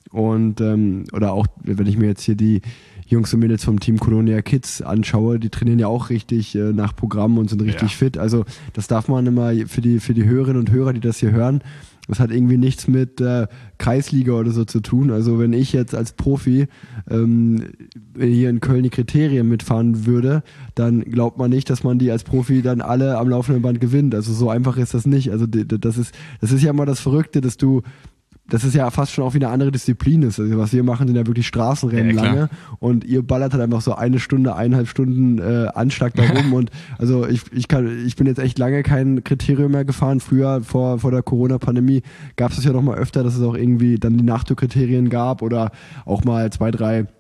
und ähm, oder auch, wenn ich mir jetzt hier die Jungs und Mädels vom Team Colonia Kids anschaue, die trainieren ja auch richtig äh, nach Programm und sind richtig ja. fit. Also das darf man immer für die, für die Hörerinnen und Hörer, die das hier hören, das hat irgendwie nichts mit äh, Kreisliga oder so zu tun. Also wenn ich jetzt als Profi ähm, hier in Köln die Kriterien mitfahren würde, dann glaubt man nicht, dass man die als Profi dann alle am laufenden Band gewinnt. Also so einfach ist das nicht. Also das ist, das ist ja mal das Verrückte, dass du das ist ja fast schon auch wie eine andere Disziplin ist. Also was wir machen, sind ja wirklich Straßenrennen ja, lange und ihr ballert halt einfach so eine Stunde, eineinhalb Stunden äh, Anschlag da rum und also ich, ich kann, ich bin jetzt echt lange kein Kriterium mehr gefahren. Früher, vor, vor der Corona-Pandemie, gab es das ja noch mal öfter, dass es auch irgendwie dann die Nachtour-Kriterien gab oder auch mal zwei, drei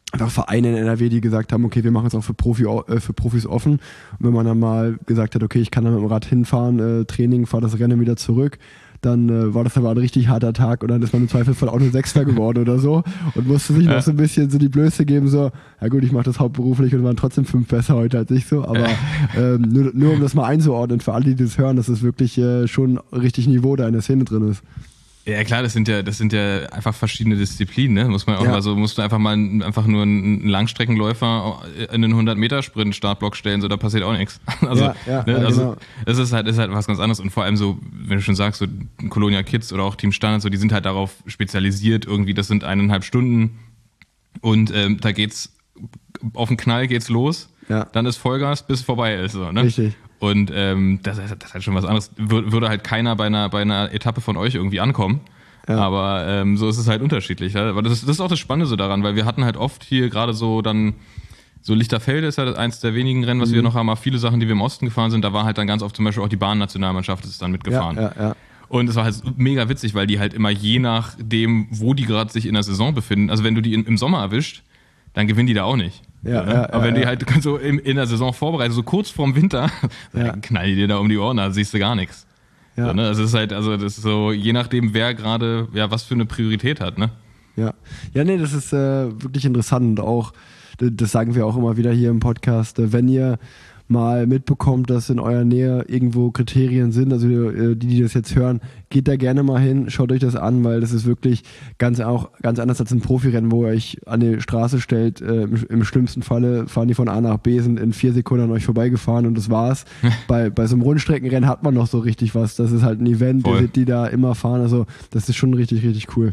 einfach Vereine in N R W, die gesagt haben, okay, wir machen es auch für, Profi, äh, für Profis offen. Und wenn man dann mal gesagt hat, okay, ich kann dann mit dem Rad hinfahren, äh, Training, fahre das Rennen wieder zurück, dann äh, war das aber ein richtig harter Tag und dann ist man im Zweifelsfall auch nur Sechster geworden oder so und musste sich ja. noch so ein bisschen so die Blöße geben, so, ja gut, ich mache das hauptberuflich und waren trotzdem fünf besser heute als ich so, aber ähm, nur, nur um das mal einzuordnen für alle, die das hören, dass es wirklich äh, schon richtig Niveau da in der Szene drin ist. Ja klar, das sind ja, das sind ja einfach verschiedene Disziplinen, ne? Muss man auch ja. mal so, musst du einfach mal einfach nur einen Langstreckenläufer in einen hundert Meter Sprint Startblock stellen, so da passiert auch nichts. Also, ja, ja, ne? ja, also genau. es ist halt, ist halt was ganz anderes und vor allem so, wenn du schon sagst, so Colonia Kids oder auch Team Standard, so die sind halt darauf spezialisiert, irgendwie, das sind eineinhalb Stunden und ähm, da geht's auf den Knall geht's los, ja. dann ist Vollgas, bis es vorbei ist, so, ne? Richtig. Und ähm, das, das ist halt schon was anderes. Wür- würde halt keiner bei einer, bei einer Etappe von euch irgendwie ankommen. Ja. Aber ähm, so ist es halt unterschiedlich. Ja? Aber das ist, das ist auch das Spannende so daran, weil wir hatten halt oft hier gerade so dann, so Lichterfelde ist halt eins der wenigen Rennen, was mhm. wir noch haben, aber viele Sachen, die wir im Osten gefahren sind, da war halt dann ganz oft zum Beispiel auch die Bahn-Nationalmannschaft ist dann mitgefahren. Ja, ja, ja. Und es war halt mega witzig, weil die halt immer je nachdem, wo die gerade sich in der Saison befinden, also wenn du die in, im Sommer erwischt, dann gewinnen die da auch nicht. Ja, ja, ja, aber wenn ja, die halt so in, in der Saison vorbereitet, so kurz vorm Winter, ja. dann knallen die dir da um die Ohren, da siehst du gar nichts. Ja. So, ne? Also es ist halt, also das ist so, je nachdem, wer gerade, ja, was für eine Priorität hat, ne? Ja, ja, nee, das ist äh, wirklich interessant. Auch, das sagen wir auch immer wieder hier im Podcast, äh, wenn ihr mal mitbekommt, dass in eurer Nähe irgendwo Kriterien sind, also die, die das jetzt hören, geht da gerne mal hin, schaut euch das an, weil das ist wirklich ganz auch ganz anders als ein Profirennen, wo ihr euch an die Straße stellt. Äh, im, im schlimmsten Falle fahren die von A nach B, sind in vier Sekunden an euch vorbeigefahren und das war's. bei, bei so einem Rundstreckenrennen hat man noch so richtig was. Das ist halt ein Event, die, die da immer fahren. Also das ist schon richtig, richtig cool.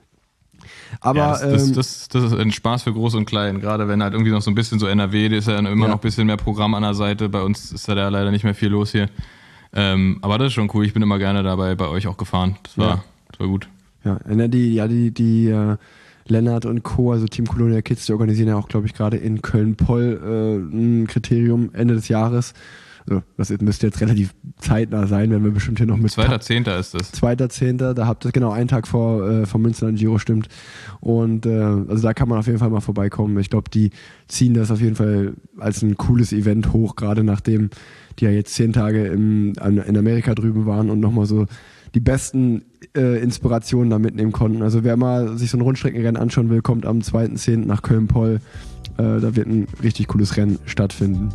Aber ja, das, das, ähm, das, das ist ein Spaß für Groß und Klein, gerade wenn halt irgendwie noch so ein bisschen so N R W, da ist ja immer ja. noch ein bisschen mehr Programm an der Seite, bei uns ist da leider nicht mehr viel los hier. Ähm, aber das ist schon cool, ich bin immer gerne dabei bei euch auch gefahren, das war, ja. das war gut. Ja, die, ja, die, die äh, Lennart und Co., also Team Colonia Kids, die organisieren ja auch, glaube ich, gerade in Köln-Poll äh, ein Kriterium Ende des Jahres. Also, das müsste jetzt relativ zeitnah sein, wenn wir bestimmt hier noch mit... Zweiter Zehnter ist das. Zweiter Zehnter, da habt ihr genau einen Tag vor äh, vom Münsterland Giro, stimmt. Und äh, also da kann man auf jeden Fall mal vorbeikommen. Ich glaube, die ziehen das auf jeden Fall als ein cooles Event hoch, gerade nachdem die ja jetzt zehn Tage im, in Amerika drüben waren und nochmal so die besten äh, Inspirationen da mitnehmen konnten. Also wer mal sich so ein Rundstreckenrennen anschauen will, kommt am zweiten zehnten nach Köln-Poll. Äh, da wird ein richtig cooles Rennen stattfinden.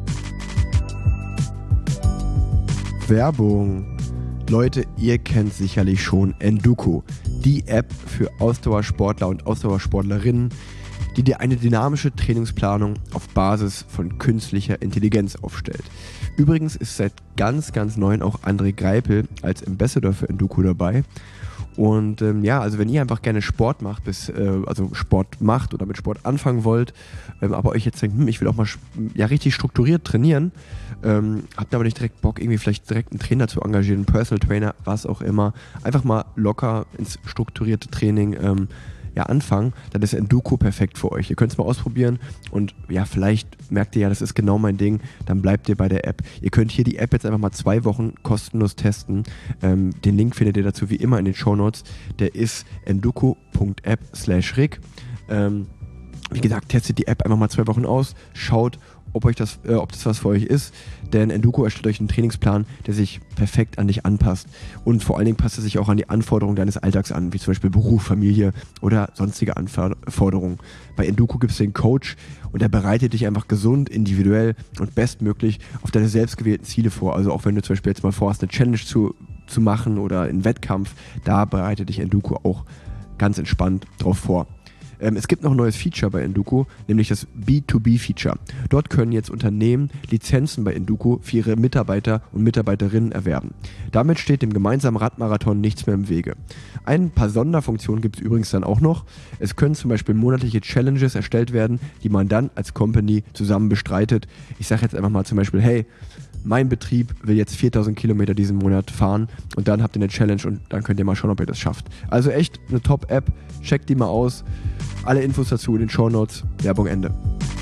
Werbung. Leute, ihr kennt sicherlich schon Enduko, die App für Ausdauersportler und Ausdauersportlerinnen, die dir eine dynamische Trainingsplanung auf Basis von künstlicher Intelligenz aufstellt. Übrigens ist seit ganz, ganz neu auch André Greipel als Ambassador für Enduko dabei. Und ähm, ja, also wenn ihr einfach gerne Sport macht, bis, äh, also Sport macht oder mit Sport anfangen wollt, ähm, aber euch jetzt denkt, hm, ich will auch mal ja, richtig strukturiert trainieren, ähm, habt aber nicht direkt Bock, irgendwie vielleicht direkt einen Trainer zu engagieren, einen Personal Trainer, was auch immer, einfach mal locker ins strukturierte Training ähm, ja, anfangen, dann ist Enduko perfekt für euch. Ihr könnt es mal ausprobieren und ja, vielleicht merkt ihr ja, das ist genau mein Ding, dann bleibt ihr bei der App. Ihr könnt hier die App jetzt einfach mal zwei Wochen kostenlos testen. Ähm, den Link findet ihr dazu wie immer in den Shownotes. Der ist enduko.app slash rick. Ähm, wie gesagt, testet die App einfach mal zwei Wochen aus, schaut, ob euch das, äh, ob das was für euch ist, denn Enduko erstellt euch einen Trainingsplan, der sich perfekt an dich anpasst und vor allen Dingen passt er sich auch an die Anforderungen deines Alltags an, wie zum Beispiel Beruf, Familie oder sonstige Anforderungen. Bei Enduko gibt es den Coach und der bereitet dich einfach gesund, individuell und bestmöglich auf deine selbstgewählten Ziele vor. Also auch wenn du zum Beispiel jetzt mal vorhast, eine Challenge zu, zu machen oder einen Wettkampf, da bereitet dich Enduko auch ganz entspannt drauf vor. Es gibt noch ein neues Feature bei Enduko, nämlich das B zwei B Feature. Dort können jetzt Unternehmen Lizenzen bei Enduko für ihre Mitarbeiter und Mitarbeiterinnen erwerben. Damit steht dem gemeinsamen Radmarathon nichts mehr im Wege. Ein paar Sonderfunktionen gibt es übrigens dann auch noch. Es können zum Beispiel monatliche Challenges erstellt werden, die man dann als Company zusammen bestreitet. Ich sage jetzt einfach mal zum Beispiel, hey, mein Betrieb will jetzt viertausend Kilometer diesen Monat fahren und dann habt ihr eine Challenge und dann könnt ihr mal schauen, ob ihr das schafft. Also echt eine Top-App, checkt die mal aus. Alle Infos dazu in den Shownotes. Werbung Ende.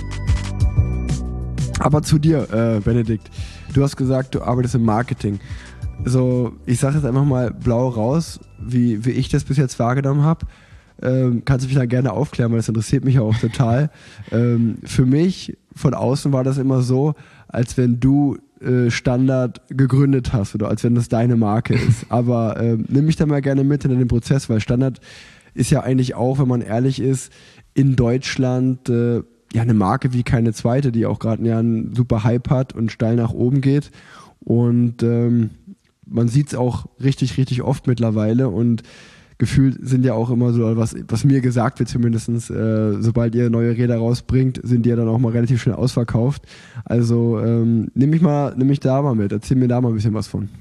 Aber zu dir, äh, Benedikt. Du hast gesagt, du arbeitest im Marketing. So, ich sage jetzt einfach mal blau raus, wie, wie ich das bis jetzt wahrgenommen habe. ähm, kannst du mich da gerne aufklären, weil das interessiert mich ja auch total. ähm, für mich von außen war das immer so, als wenn du äh, Standard gegründet hast oder als wenn das deine Marke ist. Aber ähm, nimm mich da mal gerne mit in den Prozess, weil Standard ist ja eigentlich auch, wenn man ehrlich ist, in Deutschland äh, ja eine Marke wie keine zweite, die auch gerade ja einen super Hype hat und steil nach oben geht. Und ähm, man sieht es auch richtig, richtig oft mittlerweile und gefühlt sind ja auch immer so, was, was mir gesagt wird zumindest, äh, sobald ihr neue Räder rausbringt, sind die ja dann auch mal relativ schnell ausverkauft. Also ähm, nimm mich mal, nimm mich da mal mit, erzähl mir da mal ein bisschen was von.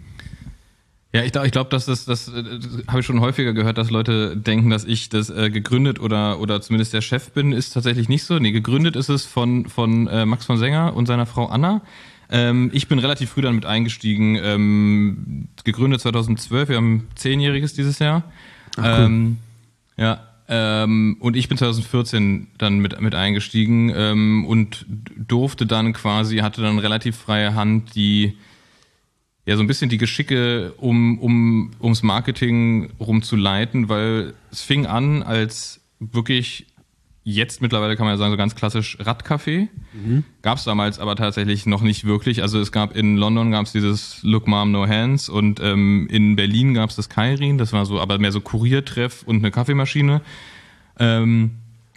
Ja, ich glaube, ich glaub, dass das, das, das habe ich schon häufiger gehört, dass Leute denken, dass ich das äh, gegründet oder oder zumindest der Chef bin, ist tatsächlich nicht so. Nee, gegründet ist es von von äh, Max von Senger und seiner Frau Anna. Ähm, ich bin relativ früh dann mit eingestiegen, ähm, gegründet zweitausendzwölf, wir haben zehnjähriges dieses Jahr. Ach, cool. ähm, ja, ähm, und ich bin zweitausendvierzehn dann mit mit eingestiegen ähm, und durfte dann quasi, hatte dann relativ freie Hand, die ja so ein bisschen die Geschicke um um ums Marketing rumzuleiten, weil es fing an als wirklich jetzt mittlerweile kann man ja sagen, so ganz klassisch Radcafé. Mhm. Gab es damals aber tatsächlich noch nicht wirklich. Also es gab in London gab es dieses Look Mom No Hands und ähm, in Berlin gab es das Kairin. Das war so, aber mehr so Kuriertreff und eine Kaffeemaschine. Ähm,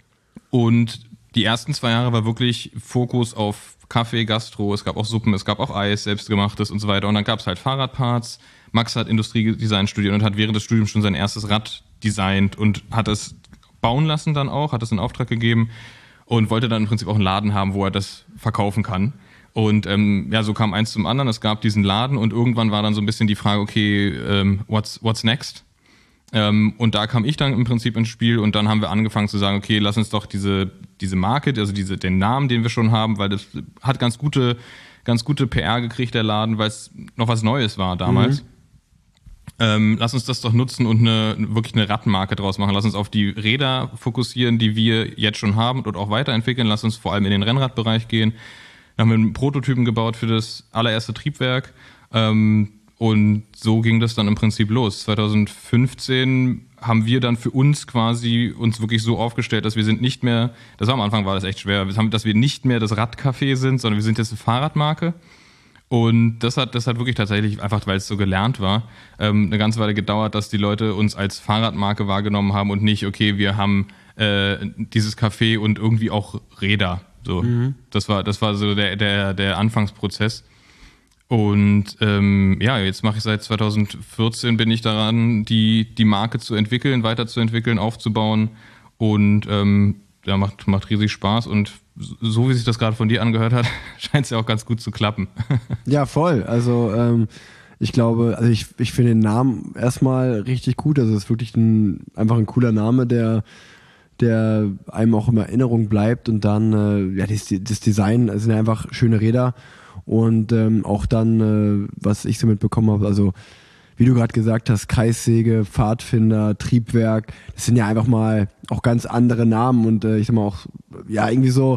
und die ersten zwei Jahre war wirklich Fokus auf Kaffee, Gastro. Es gab auch Suppen, es gab auch Eis, selbstgemachtes und so weiter. Und dann gab es halt Fahrradparts. Max hat Industriedesign studiert und hat während des Studiums schon sein erstes Rad designt und hat es bauen lassen dann auch, hat es in Auftrag gegeben und wollte dann im Prinzip auch einen Laden haben, wo er das verkaufen kann. Und ähm, ja, so kam eins zum anderen. Es gab diesen Laden und irgendwann war dann so ein bisschen die Frage, okay, ähm, what's, what's next? Ähm, und da kam ich dann im Prinzip ins Spiel und dann haben wir angefangen zu sagen, okay, lass uns doch diese, diese Marke, also diese, den Namen, den wir schon haben, weil das hat ganz gute, ganz gute P R gekriegt, der Laden, weil es noch was Neues war damals. Mhm. Ähm, lass uns das doch nutzen und eine, wirklich eine Radmarke draus machen. Lass uns auf die Räder fokussieren, die wir jetzt schon haben und auch weiterentwickeln. Lass uns vor allem in den Rennradbereich gehen. Dann haben wir einen Prototypen gebaut für das allererste Triebwerk. Ähm, und so ging das dann im Prinzip los. zweitausendfünfzehn haben wir dann für uns quasi uns wirklich so aufgestellt, dass wir sind nicht mehr, das war am Anfang war das echt schwer, dass wir nicht mehr das Radcafé sind, sondern wir sind jetzt eine Fahrradmarke. Und das hat, das hat wirklich tatsächlich, einfach weil es so gelernt war, ähm, eine ganze Weile gedauert, dass die Leute uns als Fahrradmarke wahrgenommen haben und nicht, okay, wir haben äh, dieses Café und irgendwie auch Räder. So, mhm. das war, das war so der, der, der Anfangsprozess. Und ähm, ja, jetzt mache ich seit zweitausendvierzehn bin ich daran, die, die Marke zu entwickeln, weiterzuentwickeln, aufzubauen. Und ähm, ja, macht, macht riesig Spaß und so wie sich das gerade von dir angehört hat, scheint es ja auch ganz gut zu klappen. Ja, voll. Also ähm, ich glaube, also ich, ich finde den Namen erstmal richtig gut. Also es ist wirklich ein, einfach ein cooler Name, der, der einem auch in Erinnerung bleibt und dann äh, ja das, das Design, also sind einfach schöne Räder und ähm, auch dann, äh, was ich so mitbekommen habe, also wie du gerade gesagt hast, Kreissäge, Pfadfinder, Triebwerk, das sind ja einfach mal auch ganz andere Namen und äh, ich sag mal auch, ja, irgendwie so,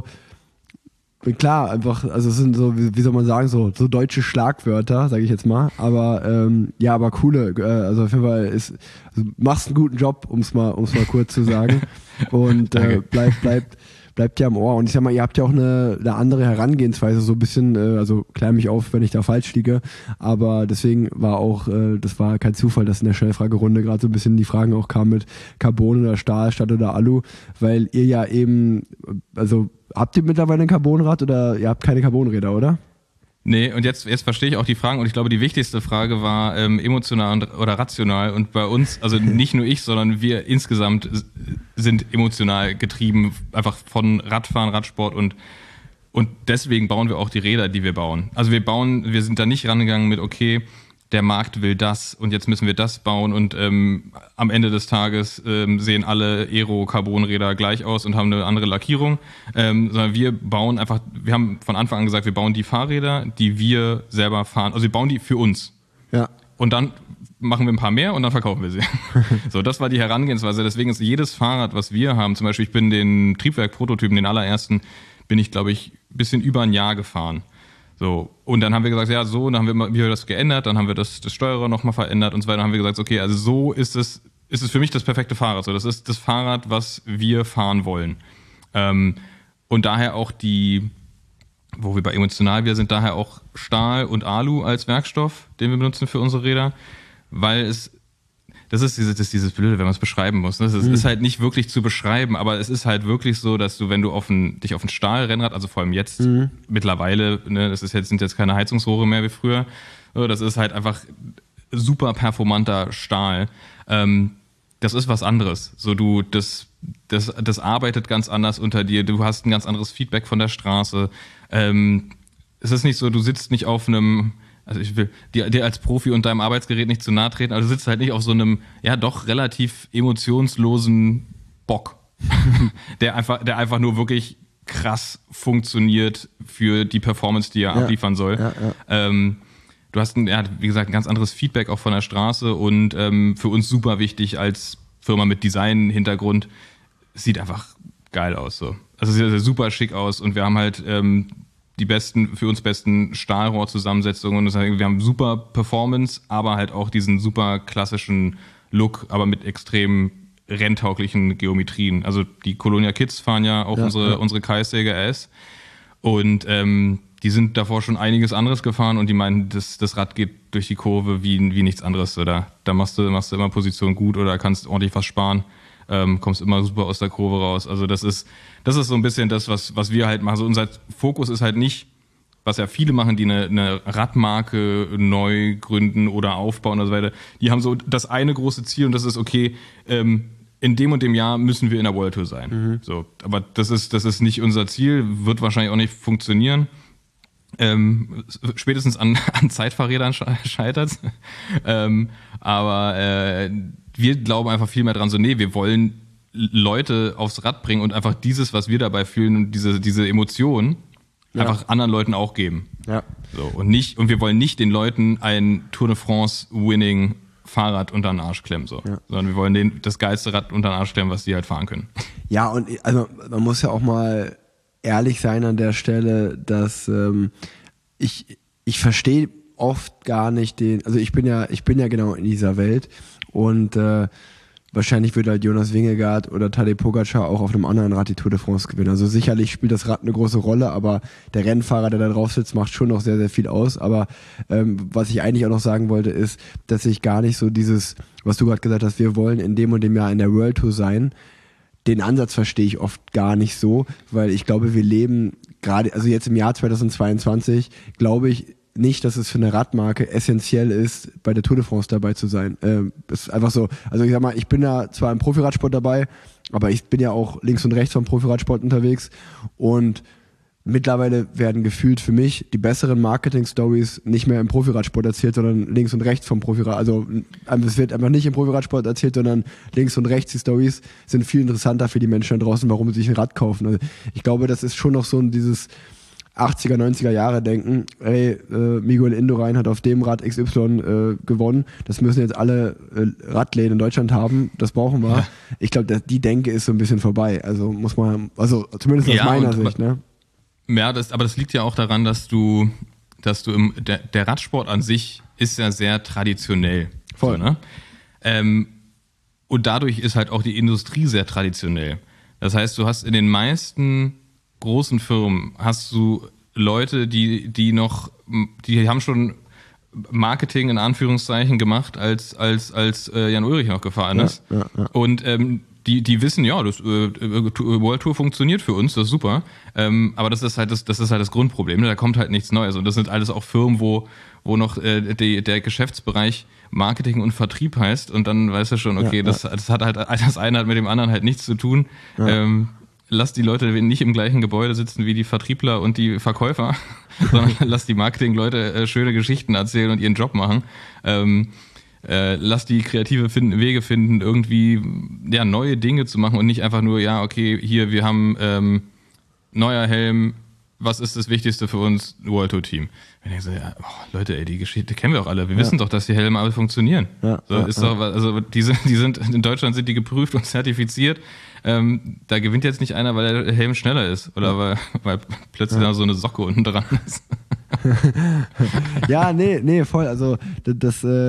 klar, einfach, also es sind so, wie, wie soll man sagen, so, so deutsche Schlagwörter, sage ich jetzt mal, aber ähm, ja, aber coole, äh, also auf jeden Fall ist, also machst einen guten Job, um es mal, um's mal kurz zu sagen und äh, bleibt, bleibt, bleibt ja am Ohr. Und ich sag mal, ihr habt ja auch eine, eine andere Herangehensweise, so ein bisschen, äh, also klär mich auf, wenn ich da falsch liege, aber deswegen war auch, äh, das war kein Zufall, dass in der Schnellfragerunde gerade so ein bisschen die Fragen auch kamen mit Carbon oder Stahl statt oder Alu, weil ihr ja eben, also habt ihr mittlerweile ein Carbonrad oder ihr habt keine Carbonräder, oder? Nee, und jetzt, jetzt verstehe ich auch die Fragen und ich glaube, die wichtigste Frage war ähm, emotional und, oder rational und bei uns, also nicht nur ich, sondern wir insgesamt sind emotional getrieben, einfach von Radfahren, Radsport und und deswegen bauen wir auch die Räder, die wir bauen. Also wir bauen, wir sind da nicht rangegangen mit, okay, der Markt will das und jetzt müssen wir das bauen und ähm, am Ende des Tages ähm, sehen alle Aero-Carbonräder gleich aus und haben eine andere Lackierung, ähm, sondern wir bauen einfach, wir haben von Anfang an gesagt, wir bauen die Fahrräder, die wir selber fahren, also wir bauen die für uns. Ja. Und dann machen wir ein paar mehr und dann verkaufen wir sie. So, das war die Herangehensweise. Deswegen ist jedes Fahrrad, was wir haben, zum Beispiel ich bin den Triebwerk-Prototypen, den allerersten, bin ich, glaube ich, ein bisschen über ein Jahr gefahren. So, und dann haben wir gesagt, ja, so, dann haben wir, wir das geändert, dann haben wir das, das Steuerrohr nochmal verändert und so weiter. Dann haben wir gesagt, okay, also so ist es ist es für mich das perfekte Fahrrad. So, das ist das Fahrrad, was wir fahren wollen. Ähm, und daher auch die, wo wir bei emotional wir sind, daher auch Stahl und Alu als Werkstoff, den wir benutzen für unsere Räder, weil es Das ist dieses, das ist dieses Blöde, wenn man es beschreiben muss. Das ist, mhm. ist halt nicht wirklich zu beschreiben, aber es ist halt wirklich so, dass du, wenn du auf ein, dich auf ein Stahlrennrad, also vor allem jetzt mhm. mittlerweile, ne, das ist jetzt, sind jetzt keine Heizungsrohre mehr wie früher, das ist halt einfach super performanter Stahl. Ähm, das ist was anderes. So du, das, das, das arbeitet ganz anders unter dir. Du hast ein ganz anderes Feedback von der Straße. Ähm, es ist nicht so, du sitzt nicht auf einem Also ich will dir, dir als Profi und deinem Arbeitsgerät nicht zu nahe treten, aber du sitzt halt nicht auf so einem, ja doch relativ emotionslosen Bock, der einfach, der einfach nur wirklich krass funktioniert für die Performance, die er ja, abliefern soll. Ja, ja. Ähm, du hast, ein, ja, wie gesagt, ein ganz anderes Feedback auch von der Straße und ähm, für uns super wichtig als Firma mit Design-Hintergrund. Sieht einfach geil aus so. Also es sieht super schick aus und wir haben halt ähm, die besten, für uns besten Stahlrohrzusammensetzungen. Das heißt, wir haben super Performance, aber halt auch diesen super klassischen Look, aber mit extrem renntauglichen Geometrien. Also die Colonia Kids fahren ja auch ja, unsere, ja. unsere Kreissäge R S und ähm, die sind davor schon einiges anderes gefahren und die meinen, das, das Rad geht durch die Kurve wie, wie nichts anderes. Oder da machst du, machst du immer Position gut oder kannst ordentlich was sparen. Ähm, kommst immer super aus der Kurve raus. Also das ist, das ist so ein bisschen das, was, was wir halt machen. Also unser Fokus ist halt nicht, was ja viele machen, die eine, eine Radmarke neu gründen oder aufbauen und so weiter. Die haben so das eine große Ziel und das ist, okay, ähm, in dem und dem Jahr müssen wir in der World Tour sein. Mhm. So, aber das ist, das ist nicht unser Ziel, wird wahrscheinlich auch nicht funktionieren. Ähm, spätestens an, an Zeitfahrrädern scheitert es. ähm, aber äh, wir glauben einfach viel mehr dran, so nee, wir wollen Leute aufs Rad bringen und einfach dieses, was wir dabei fühlen und diese, diese Emotionen ja. einfach anderen Leuten auch geben. Ja. So, und nicht, und wir wollen nicht den Leuten ein Tour de France Winning Fahrrad unter den Arsch klemmen, so. Ja. Sondern wir wollen denen das geilste Rad unter den Arsch klemmen, was die halt fahren können. Ja, und also man muss ja auch mal ehrlich sein an der Stelle, dass ähm, ich, ich verstehe oft gar nicht den, also ich bin ja, ich bin ja genau in dieser Welt und äh, wahrscheinlich würde halt Jonas Vingegaard oder Tadej Pogacar auch auf einem anderen Rad die Tour de France gewinnen. Also sicherlich spielt das Rad eine große Rolle, aber der Rennfahrer, der da drauf sitzt, macht schon noch sehr, sehr viel aus. Aber ähm, was ich eigentlich auch noch sagen wollte, ist, dass ich gar nicht so dieses, was du gerade gesagt hast, wir wollen in dem und dem Jahr in der World Tour sein, den Ansatz verstehe ich oft gar nicht so, weil ich glaube, wir leben gerade, also jetzt im Jahr zweitausendzweiundzwanzig, glaube ich nicht, dass es für eine Radmarke essentiell ist, bei der Tour de France dabei zu sein. Ähm, ist einfach so, also ich sag mal, ich bin ja zwar im Profiradsport dabei, aber ich bin ja auch links und rechts vom Profiradsport unterwegs und mittlerweile werden gefühlt für mich die besseren Marketing-Stories nicht mehr im Profiradsport erzählt, sondern links und rechts vom Profiradsport. Also es wird einfach nicht im Profiradsport erzählt, sondern links und rechts die Stories sind viel interessanter für die Menschen da draußen, warum sie sich ein Rad kaufen. Also ich glaube, das ist schon noch so ein dieses achtziger, neunziger Jahre denken, ey, äh, Miguel Indurain hat auf dem Rad X Y äh, gewonnen, das müssen jetzt alle äh, Radläden in Deutschland haben, das brauchen wir. Ja. Ich glaube, die Denke ist so ein bisschen vorbei. Also muss man, also zumindest aus ja, meiner Sicht, ne? Ja, das, aber das liegt ja auch daran, dass du, dass du im, der, der Radsport an sich ist ja sehr traditionell. Voll. So, ne? ähm, und dadurch ist halt auch die Industrie sehr traditionell. Das heißt, du hast in den meisten großen Firmen hast du Leute, die, die noch, die haben schon Marketing in Anführungszeichen gemacht, als, als, als äh, Jan Ulrich noch gefahren ist. Ja, ja, ja. Und ähm, Die, die wissen, ja, das äh, World Tour funktioniert für uns, das ist super. Ähm, aber das ist halt das, das ist halt das Grundproblem. Ne? Da kommt halt nichts Neues. Und das sind alles auch Firmen, wo, wo noch äh, die, der Geschäftsbereich Marketing und Vertrieb heißt. Und dann weißt du schon, okay, ja, das, ja. das hat halt das eine hat mit dem anderen halt nichts zu tun. Ja. Ähm, lass die Leute nicht im gleichen Gebäude sitzen wie die Vertriebler und die Verkäufer, sondern lass die Marketingleute äh, schöne Geschichten erzählen und ihren Job machen. Ähm, Äh, lass die kreative finden, Wege finden, irgendwie ja, neue Dinge zu machen und nicht einfach nur, ja, okay, hier, wir haben ähm, neuer Helm, was ist das Wichtigste für uns? World Tour Team. Und ich so, ja, oh, Leute, ey, die Geschichte kennen wir auch alle. Wir ja. wissen doch, dass die Helme alle funktionieren. Ja, so, ja, ist ja. doch, also die sind, die sind, in Deutschland sind die geprüft und zertifiziert. Ähm, da gewinnt jetzt nicht einer, weil der Helm schneller ist oder ja. weil, weil plötzlich ja. da so eine Socke unten dran ist. Ja, nee, nee, voll. Also das, das äh,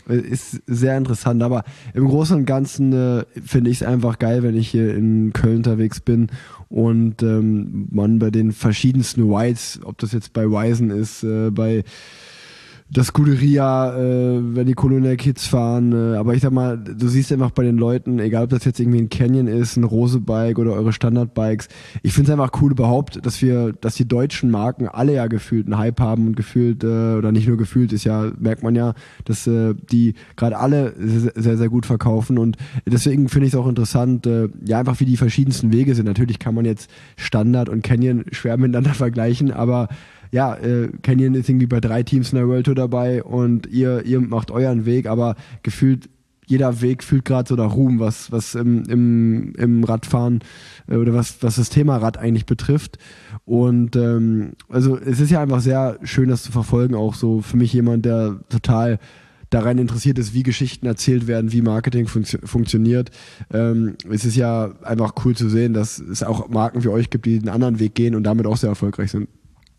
ist sehr interessant, aber im Großen und Ganzen äh, finde ich es einfach geil, wenn ich hier in Köln unterwegs bin und ähm, man bei den verschiedensten Rides, ob das jetzt bei Wisen ist, äh, bei das Scuderia, äh, wenn die Colonial Kids fahren, äh, aber ich sag mal, du siehst einfach bei den Leuten, egal ob das jetzt irgendwie ein Canyon ist, ein Rose-Bike oder eure Standard-Bikes, ich finde es einfach cool überhaupt, dass wir, dass die deutschen Marken alle ja gefühlt einen Hype haben und gefühlt, äh, oder nicht nur gefühlt, ist ja, merkt man ja, dass äh, die gerade alle sehr, sehr gut verkaufen und deswegen finde ich es auch interessant, äh, ja einfach wie die verschiedensten Wege sind. Natürlich kann man jetzt Standard und Canyon schwer miteinander vergleichen, aber ja, äh, Canyon ist irgendwie bei drei Teams in der World Tour dabei und ihr, ihr macht euren Weg, aber gefühlt jeder Weg fühlt gerade so nach Ruhm, was, was im, im, im Radfahren äh, oder was, was das Thema Rad eigentlich betrifft. Und ähm, also es ist ja einfach sehr schön, das zu verfolgen, auch so für mich jemand, der total daran interessiert ist, wie Geschichten erzählt werden, wie Marketing funktio- funktioniert. Ähm, es ist ja einfach cool zu sehen, dass es auch Marken wie euch gibt, die einen anderen Weg gehen und damit auch sehr erfolgreich sind.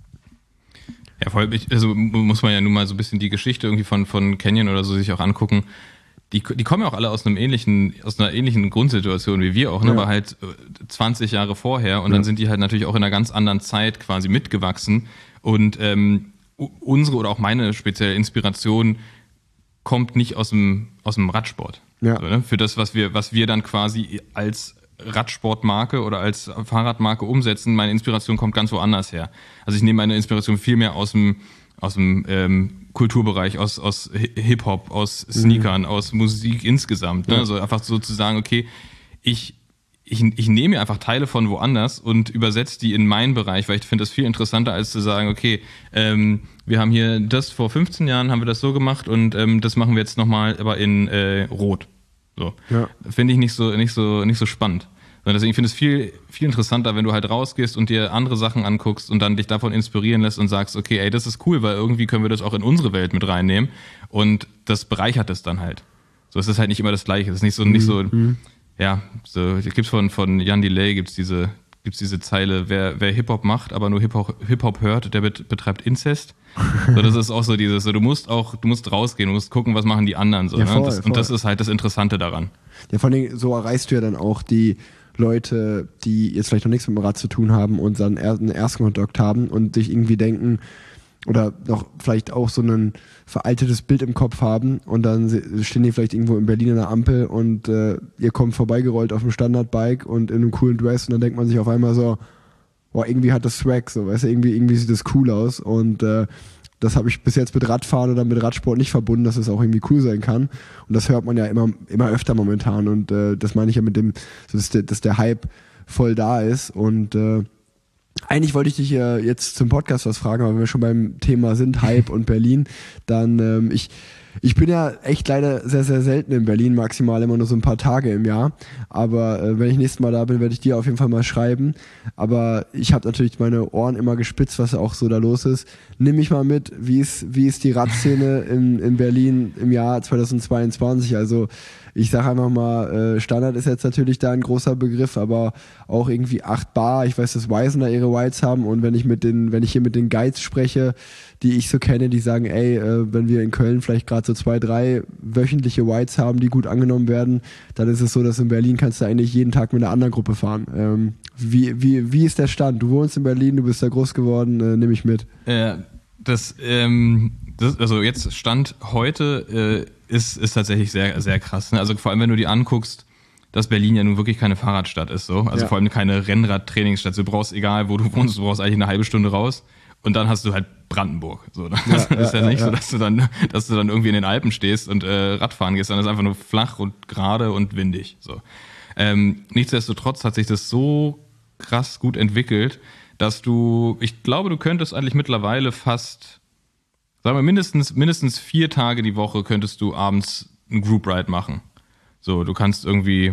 Ja, vor allem, also muss man ja nun mal so ein bisschen die Geschichte irgendwie von, von Canyon oder so sich auch angucken. Die, die kommen ja auch alle aus einem ähnlichen, aus einer ähnlichen Grundsituation wie wir auch, ne? Ja. Aber halt zwanzig Jahre vorher und ja. Dann sind die halt natürlich auch in einer ganz anderen Zeit quasi mitgewachsen und ähm, unsere oder auch meine spezielle Inspiration kommt nicht aus dem, aus dem Radsport. Ja. So, ne? Für das, was wir, was wir dann quasi als Radsportmarke oder als Fahrradmarke umsetzen, meine Inspiration kommt ganz woanders her. Also ich nehme meine Inspiration viel mehr aus dem, aus dem ähm, Kulturbereich, aus, aus Hip-Hop, aus Sneakern, mhm. aus Musik insgesamt. Ne? Ja. Also einfach so zu sagen, okay, ich, ich, ich nehme mir einfach Teile von woanders und übersetze die in meinen Bereich, weil ich finde das viel interessanter, als zu sagen, okay, ähm, wir haben hier das vor fünfzehn Jahren, haben wir das so gemacht und ähm, das machen wir jetzt nochmal, aber in äh, Rot. So. Ja. Finde ich nicht so, nicht so, nicht so spannend. Und deswegen finde ich es viel, viel interessanter, wenn du halt rausgehst und dir andere Sachen anguckst und dann dich davon inspirieren lässt und sagst, okay, ey, das ist cool, weil irgendwie können wir das auch in unsere Welt mit reinnehmen und das bereichert es dann halt. So, es ist halt nicht immer das Gleiche. Es ist nicht so, mhm. nicht so, mhm. ja, so, gibt's von, von Jan Delay gibt's diese, gibt's diese Zeile, wer, wer Hip-Hop macht, aber nur Hip-Hop, Hip-Hop hört, der bet, betreibt Inzest. So, das ist auch so dieses, so, du musst auch, du musst rausgehen, du musst gucken, was machen die anderen so. Ja, voll, ne? das, voll. Und das ist halt das Interessante daran. Ja, vor allem so erreichst du ja dann auch die Leute, die jetzt vielleicht noch nichts mit dem Rad zu tun haben und dann einen ersten Kontakt haben und sich irgendwie denken oder noch vielleicht auch so ein veraltetes Bild im Kopf haben und dann stehen die vielleicht irgendwo in Berlin an der Ampel und äh, ihr kommt vorbeigerollt auf dem Standardbike und in einem coolen Dress und dann denkt man sich auf einmal so, boah, irgendwie hat das Swag, so, weißt du, irgendwie, irgendwie sieht das cool aus und äh, das habe ich bis jetzt mit Radfahren oder mit Radsport nicht verbunden, dass es auch irgendwie cool sein kann. Und das hört man ja immer, immer öfter momentan. Und äh, das meine ich ja mit dem, dass der, dass der Hype voll da ist. Und äh, eigentlich wollte ich dich äh, jetzt zum Podcast was fragen, aber wenn wir schon beim Thema sind, Hype und Berlin, dann ähm, ich Ich bin ja echt leider sehr, sehr selten in Berlin, maximal immer nur so ein paar Tage im Jahr. Aber äh, wenn ich nächstes Mal da bin, werde ich dir auf jeden Fall mal schreiben. Aber ich habe natürlich meine Ohren immer gespitzt, was auch so da los ist. Nimm mich mal mit, wie ist, wie ist die Radszene in, in Berlin im Jahr zweitausendzweiundzwanzig? Also ich sage einfach mal, äh, Standard ist jetzt natürlich da ein großer Begriff, aber auch irgendwie acht Bar. Ich weiß, dass Wisen da ihre Whites haben und wenn ich mit den, wenn ich hier mit den Guides spreche, die ich so kenne, die sagen, ey, äh, wenn wir in Köln vielleicht gerade so zwei, drei wöchentliche Whites haben, die gut angenommen werden, dann ist es so, dass in Berlin kannst du eigentlich jeden Tag mit einer anderen Gruppe fahren. Ähm, wie, wie, wie ist der Stand? Du wohnst in Berlin, du bist da groß geworden, äh, nimm ich mit. Äh, das, ähm, das, also jetzt Stand heute äh, ist, ist tatsächlich sehr, sehr krass. Ne? Also vor allem, wenn du dir anguckst, dass Berlin ja nun wirklich keine Fahrradstadt ist, so. Also ja. vor allem keine Rennrad-Trainingsstadt. Du brauchst, egal wo du wohnst, du brauchst eigentlich eine halbe Stunde raus. Und dann hast du halt Brandenburg. So, das ja, ist ja, ja nicht ja. so, dass du dann, dass du dann irgendwie in den Alpen stehst und äh, Radfahren gehst, sondern es ist einfach nur flach und gerade und windig. So. Ähm, nichtsdestotrotz hat sich das so krass gut entwickelt, dass du, ich glaube, du könntest eigentlich mittlerweile fast, sagen wir mindestens, mindestens vier Tage die Woche könntest du abends einen Group Ride machen. So, du kannst irgendwie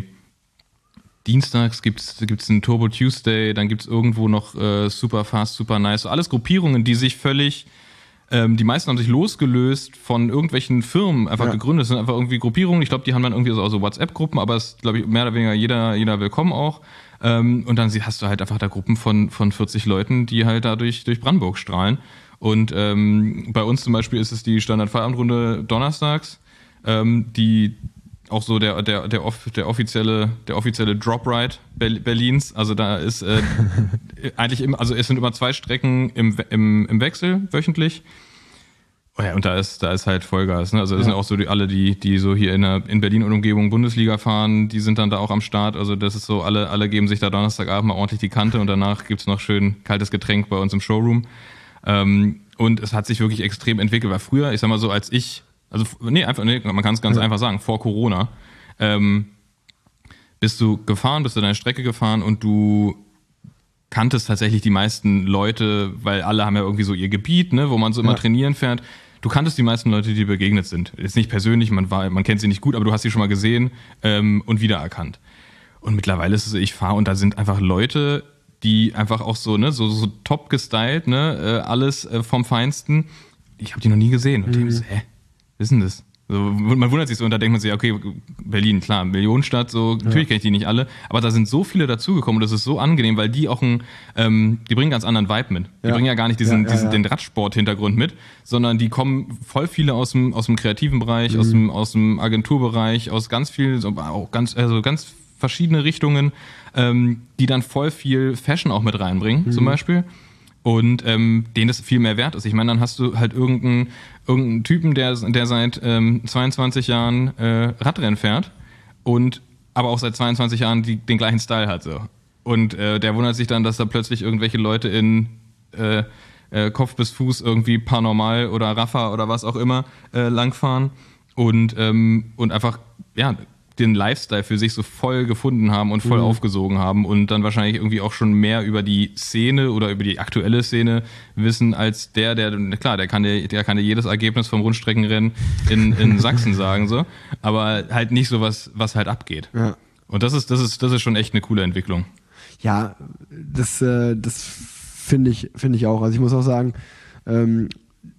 Dienstags gibt's gibt's einen Turbo Tuesday, dann gibt's irgendwo noch äh, Super Fast, Super Nice, so alles Gruppierungen, die sich völlig, ähm, die meisten haben sich losgelöst von irgendwelchen Firmen einfach ja. gegründet. Das sind einfach irgendwie Gruppierungen. Ich glaube, die haben dann irgendwie so, so WhatsApp-Gruppen, aber es ist, glaube ich, mehr oder weniger jeder jeder willkommen auch. Ähm, und dann hast du halt einfach da Gruppen von von vierzig Leuten, die halt da durch, durch Brandenburg strahlen. Und ähm, bei uns zum Beispiel ist es die Standard-Feierabendrunde donnerstags. ähm, die auch so der, der, der, off, der offizielle, der offizielle Drop-Ride Berlins. Also da ist äh, eigentlich immer, also es sind immer zwei Strecken im, im, im Wechsel wöchentlich. Oh ja, und da ist, da ist halt Vollgas. Ne? Also das ja. sind auch so die, alle, die, die so hier in, der, in Berlin und Umgebung Bundesliga fahren, die sind dann da auch am Start. Also das ist so, alle, alle geben sich da Donnerstagabend mal ordentlich die Kante und danach gibt's noch schön kaltes Getränk bei uns im Showroom. Ähm, und es hat sich wirklich extrem entwickelt, weil früher, ich sag mal so, als ich Also, nee, einfach, nee, man kann es ganz ja. einfach sagen, vor Corona, ähm, bist du gefahren, bist du deine Strecke gefahren und du kanntest tatsächlich die meisten Leute, weil alle haben ja irgendwie so ihr Gebiet, ne, wo man so immer ja. trainieren fährt. Du kanntest die meisten Leute, die dir begegnet sind. Jetzt nicht persönlich, man war, man kennt sie nicht gut, aber du hast sie schon mal gesehen ähm, und wiedererkannt. Und mittlerweile ist es so, ich fahre und da sind einfach Leute, die einfach auch so, ne, so, so top gestylt, ne, äh, alles äh, vom Feinsten. Ich habe die noch nie gesehen. Und mhm. ich so, hä? Was ist denn das? So, man wundert sich so und da denkt man sich, okay, Berlin, klar, Millionenstadt, so, natürlich ja. kenne ich die nicht alle, aber da sind so viele dazugekommen und das ist so angenehm, weil die auch ein, ähm, die bringen einen ganz anderen Vibe mit. Die ja. bringen ja gar nicht diesen, ja, ja, diesen, ja. den Radsport-Hintergrund mit, sondern die kommen voll viele aus dem, aus dem kreativen Bereich, mhm. aus dem, aus dem Agenturbereich, aus ganz vielen, so, auch ganz, also ganz verschiedene Richtungen, ähm, die dann voll viel Fashion auch mit reinbringen, mhm. zum Beispiel. Und ähm, denen das viel mehr wert ist. Ich meine, dann hast du halt irgendeinen, irgendeinen Typen, der, der seit ähm, zweiundzwanzig Jahren äh, Radrennen fährt und aber auch seit zweiundzwanzig Jahren die, den gleichen Style hat. So. Und äh, der wundert sich dann, dass da plötzlich irgendwelche Leute in äh, äh, Kopf bis Fuß irgendwie Paranormal oder Rafa oder was auch immer äh, langfahren und, ähm, und einfach, ja, den Lifestyle für sich so voll gefunden haben und voll mhm. aufgesogen haben und dann wahrscheinlich irgendwie auch schon mehr über die Szene oder über die aktuelle Szene wissen als der, der, klar, der kann dir, der kann dir jedes Ergebnis vom Rundstreckenrennen in, in Sachsen sagen, so, aber halt nicht so was, was halt abgeht. Ja. Und das ist, das ist, das ist schon echt eine coole Entwicklung. Ja, das, äh, das finde ich, finde ich auch. Also ich muss auch sagen, ähm,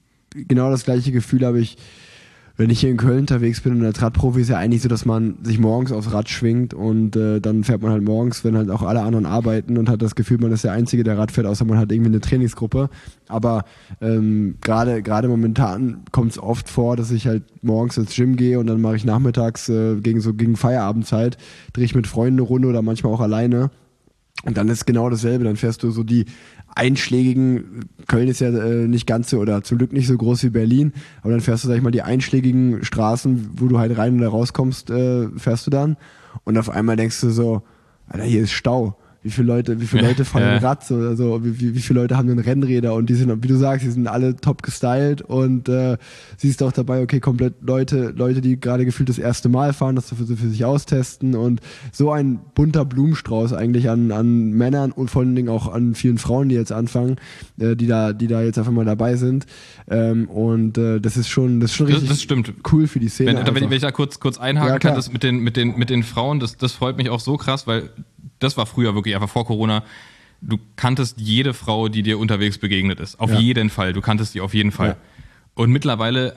genau das gleiche Gefühl habe ich, wenn ich hier in Köln unterwegs bin und als Radprofi ist ja eigentlich so, dass man sich morgens aufs Rad schwingt und äh, dann fährt man halt morgens, wenn halt auch alle anderen arbeiten und hat das Gefühl, man ist der Einzige, der Rad fährt, außer man hat irgendwie eine Trainingsgruppe. Aber ähm, gerade gerade momentan kommt es oft vor, dass ich halt morgens ins Gym gehe und dann mache ich nachmittags äh, gegen so gegen Feierabendzeit, drehe ich mit Freunden eine Runde oder manchmal auch alleine. Und dann ist genau dasselbe, dann fährst du so die einschlägigen, Köln ist ja äh, nicht ganz so, oder zum Glück nicht so groß wie Berlin, aber dann fährst du, sag ich mal, die einschlägigen Straßen, wo du halt rein oder rauskommst, äh, fährst du dann und auf einmal denkst du so, Alter, hier ist Stau. Wie viele Leute, wie viele Leute fahren ja. Rad, so, also wie, wie, wie viele Leute haben denn Rennräder und die sind, wie du sagst, die sind alle top gestylt und äh, siehst auch dabei, okay, komplett Leute, Leute, die gerade gefühlt das erste Mal fahren, das für, für sich austesten und so ein bunter Blumenstrauß eigentlich an, an Männern und vor allen Dingen auch an vielen Frauen, die jetzt anfangen, äh, die da, die da jetzt einfach mal dabei sind ähm, und äh, das ist schon, das ist schon richtig das, das stimmt. cool für die Szene. Wenn, wenn, ich, wenn ich da kurz, kurz einhaken ja, kann, das mit den, mit den, mit den Frauen, das, das freut mich auch so krass, weil das war früher wirklich einfach vor Corona. Du kanntest jede Frau, die dir unterwegs begegnet ist. Auf ja. jeden Fall. Du kanntest die auf jeden Fall. Ja. Und mittlerweile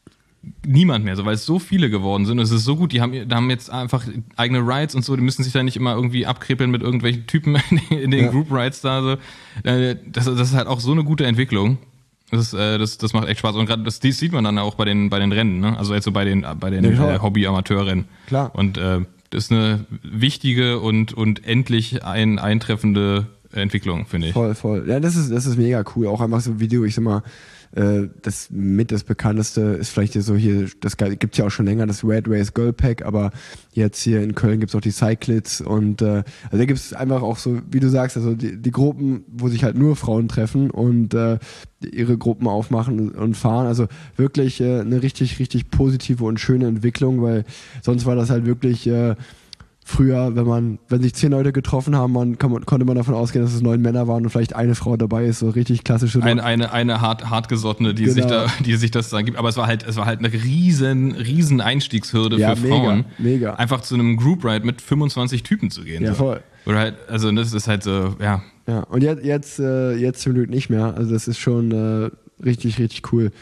niemand mehr, so, weil es so viele geworden sind. Und es ist so gut, die haben, die haben jetzt einfach eigene Rides und so. Die müssen sich da nicht immer irgendwie abkrepeln mit irgendwelchen Typen in den ja. Group Rides da. So. Das, das ist halt auch so eine gute Entwicklung. Das, das, das macht echt Spaß. Und gerade das, das sieht man dann auch bei den, bei den Rennen, ne? Also jetzt so bei den, bei den ja, äh, Hobby-Amateurrennen. Klar. Und äh, das ist eine wichtige und, und endlich ein, eintreffende Entwicklung, finde ich. Voll, voll. Ja, das ist, das ist mega cool. Auch einfach so ein Video, ich sag mal, äh, das mit das bekannteste ist vielleicht so hier, das gibt's ja auch schon länger, das Red Race Girl Pack, aber jetzt hier in Köln gibt's auch die Cyclids und äh, also da gibt's einfach auch so, wie du sagst, also die, die Gruppen, wo sich halt nur Frauen treffen und äh, ihre Gruppen aufmachen und fahren. Also wirklich äh, eine richtig, richtig positive und schöne Entwicklung, weil sonst war das halt wirklich äh, früher, wenn man, wenn sich zehn Leute getroffen haben, man, kann man, konnte man davon ausgehen, dass es neun Männer waren und vielleicht eine Frau dabei ist, so richtig klassische. Eine, eine, eine hart, hartgesottene, die genau. sich da, die sich das dann gibt. Aber es war halt, es war halt eine riesen, riesen Einstiegshürde ja, für mega, Frauen. Mega. Einfach zu einem Group Ride mit fünfundzwanzig Typen zu gehen. Ja, so. voll. Oder halt, also das ist halt so, ja. Ja, und jetzt, jetzt, äh, jetzt zum Glück nicht mehr. Also das ist schon äh, richtig, richtig cool,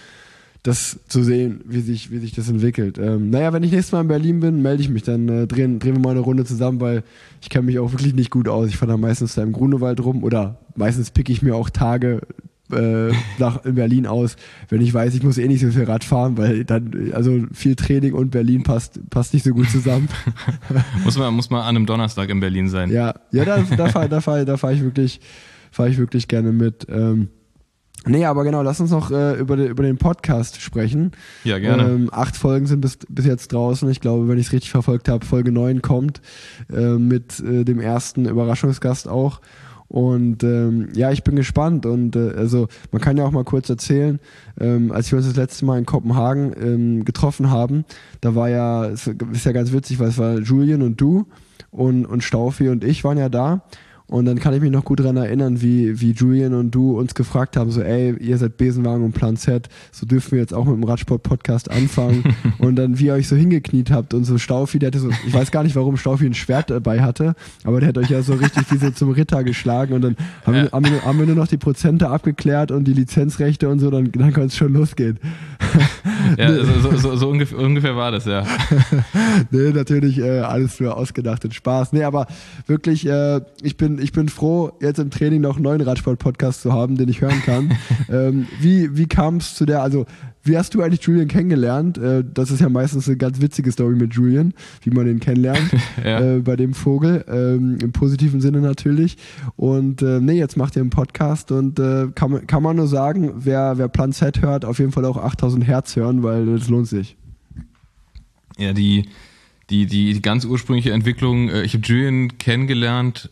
das zu sehen, wie sich, wie sich das entwickelt. Ähm, naja, wenn ich nächstes Mal in Berlin bin, melde ich mich, dann äh, drehen, drehen wir mal eine Runde zusammen, weil ich kenne mich auch wirklich nicht gut aus. Ich fahre da meistens da im Grunewald rum oder meistens picke ich mir auch Tage, äh, nach Berlin aus, wenn ich weiß, ich muss eh nicht so viel Rad fahren, weil dann, also viel Training und Berlin passt, passt nicht so gut zusammen. muss man, muss man an einem Donnerstag in Berlin sein. Ja, ja, da, da fahre da fahr, da fahr ich wirklich, fahre ich wirklich gerne mit. Ähm, nee, aber genau, lass uns noch äh, über, de, über den Podcast sprechen. Ja, gerne. Ähm, acht Folgen sind bis, bis jetzt draußen. Ich glaube, wenn ich es richtig verfolgt habe, Folge neun kommt äh, mit äh, dem ersten Überraschungsgast auch. Und ähm, ja, ich bin gespannt und äh, also man kann ja auch mal kurz erzählen, ähm, als wir uns das letzte Mal in Kopenhagen ähm, getroffen haben, da war ja, es ist ja ganz witzig, weil es war Julian und du und, und Staufi und ich waren ja da. Und dann kann ich mich noch gut daran erinnern, wie, wie Julian und du uns gefragt haben, so ey, ihr seid Besenwagen und Plan Z, so dürfen wir jetzt auch mit dem Radsport-Podcast anfangen. Und dann, wie ihr euch so hingekniet habt und so Staufi, der hatte so, ich weiß gar nicht, warum Staufi ein Schwert dabei hatte, aber der hat euch ja so richtig wie so zum Ritter geschlagen und dann haben, ja. wir, haben, wir, haben wir nur noch die Prozente abgeklärt und die Lizenzrechte und so, dann, dann konnte es schon losgehen. Ja, so, so, so, so ungefähr, ungefähr war das, ja. Nee, natürlich äh, alles nur ausgedacht und Spaß. Nee, aber wirklich, äh, ich bin ich bin froh, jetzt im Training noch einen neuen Radsport-Podcast zu haben, den ich hören kann. ähm, wie wie kam es zu der, also wie hast du eigentlich Julian kennengelernt? Äh, das ist ja meistens eine ganz witzige Story mit Julian, wie man ihn kennenlernt, ja. äh, bei dem Vogel, ähm, im positiven Sinne natürlich. Und äh, nee, jetzt macht ihr einen Podcast und äh, kann, kann man nur sagen, wer, wer Plan Z hört, auf jeden Fall auch achttausend Hertz hören, weil das lohnt sich. Ja, die, die, die, die ganz ursprüngliche Entwicklung, äh, ich habe Julian kennengelernt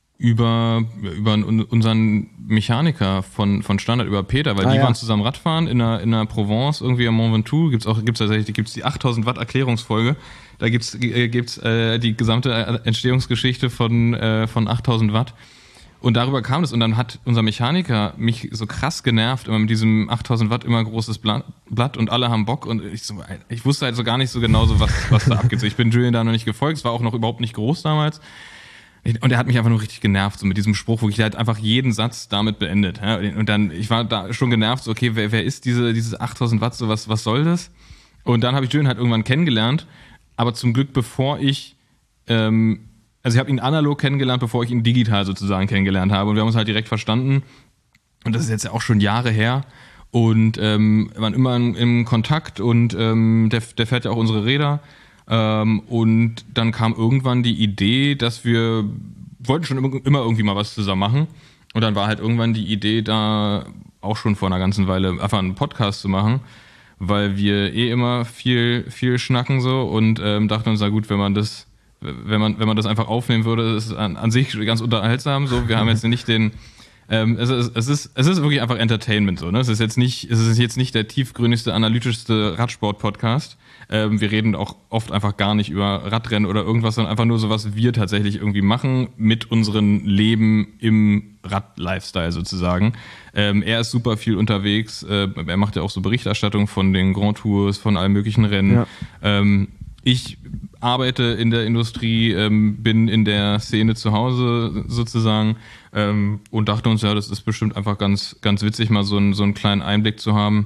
über, über unseren Mechaniker von, von Standard, über Peter, weil ah, die ja. waren zusammen Radfahren in der, in der Provence, irgendwie am Mont Ventoux, gibt's auch, gibt's tatsächlich, gibt's die achttausend Watt Erklärungsfolge, da gibt's, äh, gibt's, äh, die gesamte Entstehungsgeschichte von, äh, von achttausend Watt. Und darüber kam es und dann hat unser Mechaniker mich so krass genervt, immer mit diesem achttausend Watt immer großes Blatt und alle haben Bock und ich so, ich wusste halt so gar nicht so genau so, was, was da abgeht. Ich bin Julian da noch nicht gefolgt, es war auch noch überhaupt nicht groß damals. Und er hat mich einfach nur richtig genervt, so mit diesem Spruch, wo ich halt einfach jeden Satz damit beendet. Ja? Und dann, ich war da schon genervt, so, okay, wer, wer ist diese, dieses achttausend Watt, so was, was soll das? Und dann habe ich Julian halt irgendwann kennengelernt, aber zum Glück bevor ich, ähm, also ich habe ihn analog kennengelernt, bevor ich ihn digital sozusagen kennengelernt habe und wir haben uns halt direkt verstanden und das ist jetzt ja auch schon Jahre her und ähm, wir waren immer in, im Kontakt und ähm, der, der fährt ja auch unsere Räder. Ähm, und dann kam irgendwann die Idee, dass wir wollten schon immer irgendwie mal was zusammen machen. Und dann war halt irgendwann die Idee da, auch schon vor einer ganzen Weile, einfach einen Podcast zu machen, weil wir eh immer viel, viel schnacken so und ähm, dachten uns, na gut, wenn man das, wenn man, wenn man das einfach aufnehmen würde, ist es an, an sich ganz unterhaltsam. So, wir haben jetzt nicht den, ähm, es ist, es ist, es ist wirklich einfach Entertainment so. Ne? Es ist jetzt nicht, es ist jetzt nicht der tiefgründigste, analytischste Radsport-Podcast. Ähm, wir reden auch oft einfach gar nicht über Radrennen oder irgendwas, sondern einfach nur so, was wir tatsächlich irgendwie machen mit unserem Leben im Rad-Lifestyle sozusagen. Ähm, er ist super viel unterwegs, äh, er macht ja auch so Berichterstattung von den Grand Tours, von allen möglichen Rennen. Ja. Ähm, ich arbeite in der Industrie, ähm, bin in der Szene zu Hause sozusagen ähm, und dachte uns, ja, das ist bestimmt einfach ganz, ganz witzig, mal so einen, so einen kleinen Einblick zu haben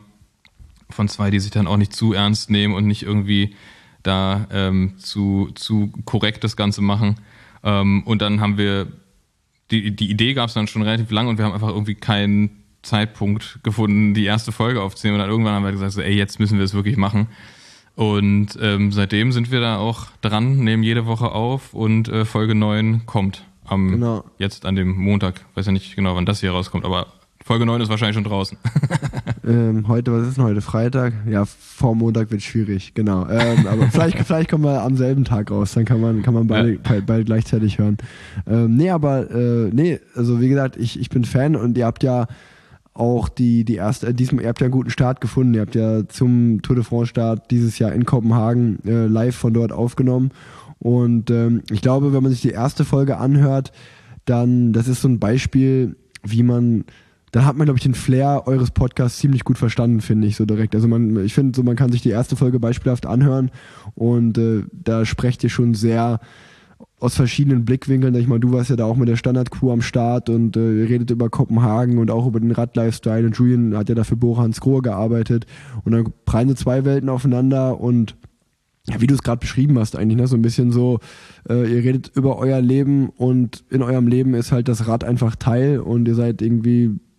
von zwei, die sich dann auch nicht zu ernst nehmen und nicht irgendwie da ähm, zu, zu korrekt das Ganze machen. Ähm, und dann haben wir, die, die Idee gab es dann schon relativ lang und wir haben einfach irgendwie keinen Zeitpunkt gefunden, die erste Folge aufzunehmen. Und dann irgendwann haben wir gesagt, so, ey, jetzt müssen wir es wirklich machen. Und ähm, seitdem sind wir da auch dran, nehmen jede Woche auf und äh, Folge neun kommt am genau. jetzt an dem Montag. Weiß ja nicht genau, wann das hier rauskommt, aber Folge neun ist wahrscheinlich schon draußen. ähm, heute, was ist denn heute? Freitag? Ja, vor Montag wird schwierig, genau. Ähm, aber vielleicht, vielleicht kommen wir am selben Tag raus, dann kann man, kann man beide, ja. beide gleichzeitig hören. Ähm, nee, aber, äh, nee, also wie gesagt, ich, ich bin Fan und ihr habt ja auch die, die erste, äh, diesem, ihr habt ja einen guten Start gefunden. Ihr habt ja zum Tour de France Start dieses Jahr in Kopenhagen äh, live von dort aufgenommen. Und ähm, ich glaube, wenn man sich die erste Folge anhört, dann, das ist so ein Beispiel, wie man, dann hat man, glaube ich, den Flair eures Podcasts ziemlich gut verstanden, finde ich, so direkt. Also man, ich finde, so, man kann sich die erste Folge beispielhaft anhören und äh, da sprecht ihr schon sehr aus verschiedenen Blickwinkeln. Ich meine, du warst ja da auch mit der Standard-Crew am Start und äh, ihr redet über Kopenhagen und auch über den Rad-Lifestyle und Julian hat ja dafür Bo-Hans Grohe gearbeitet und dann prallen so zwei Welten aufeinander und ja, wie du es gerade beschrieben hast eigentlich, ne? So ein bisschen so, äh, ihr redet über euer Leben und in eurem Leben ist halt das Rad einfach Teil und ihr seid irgendwie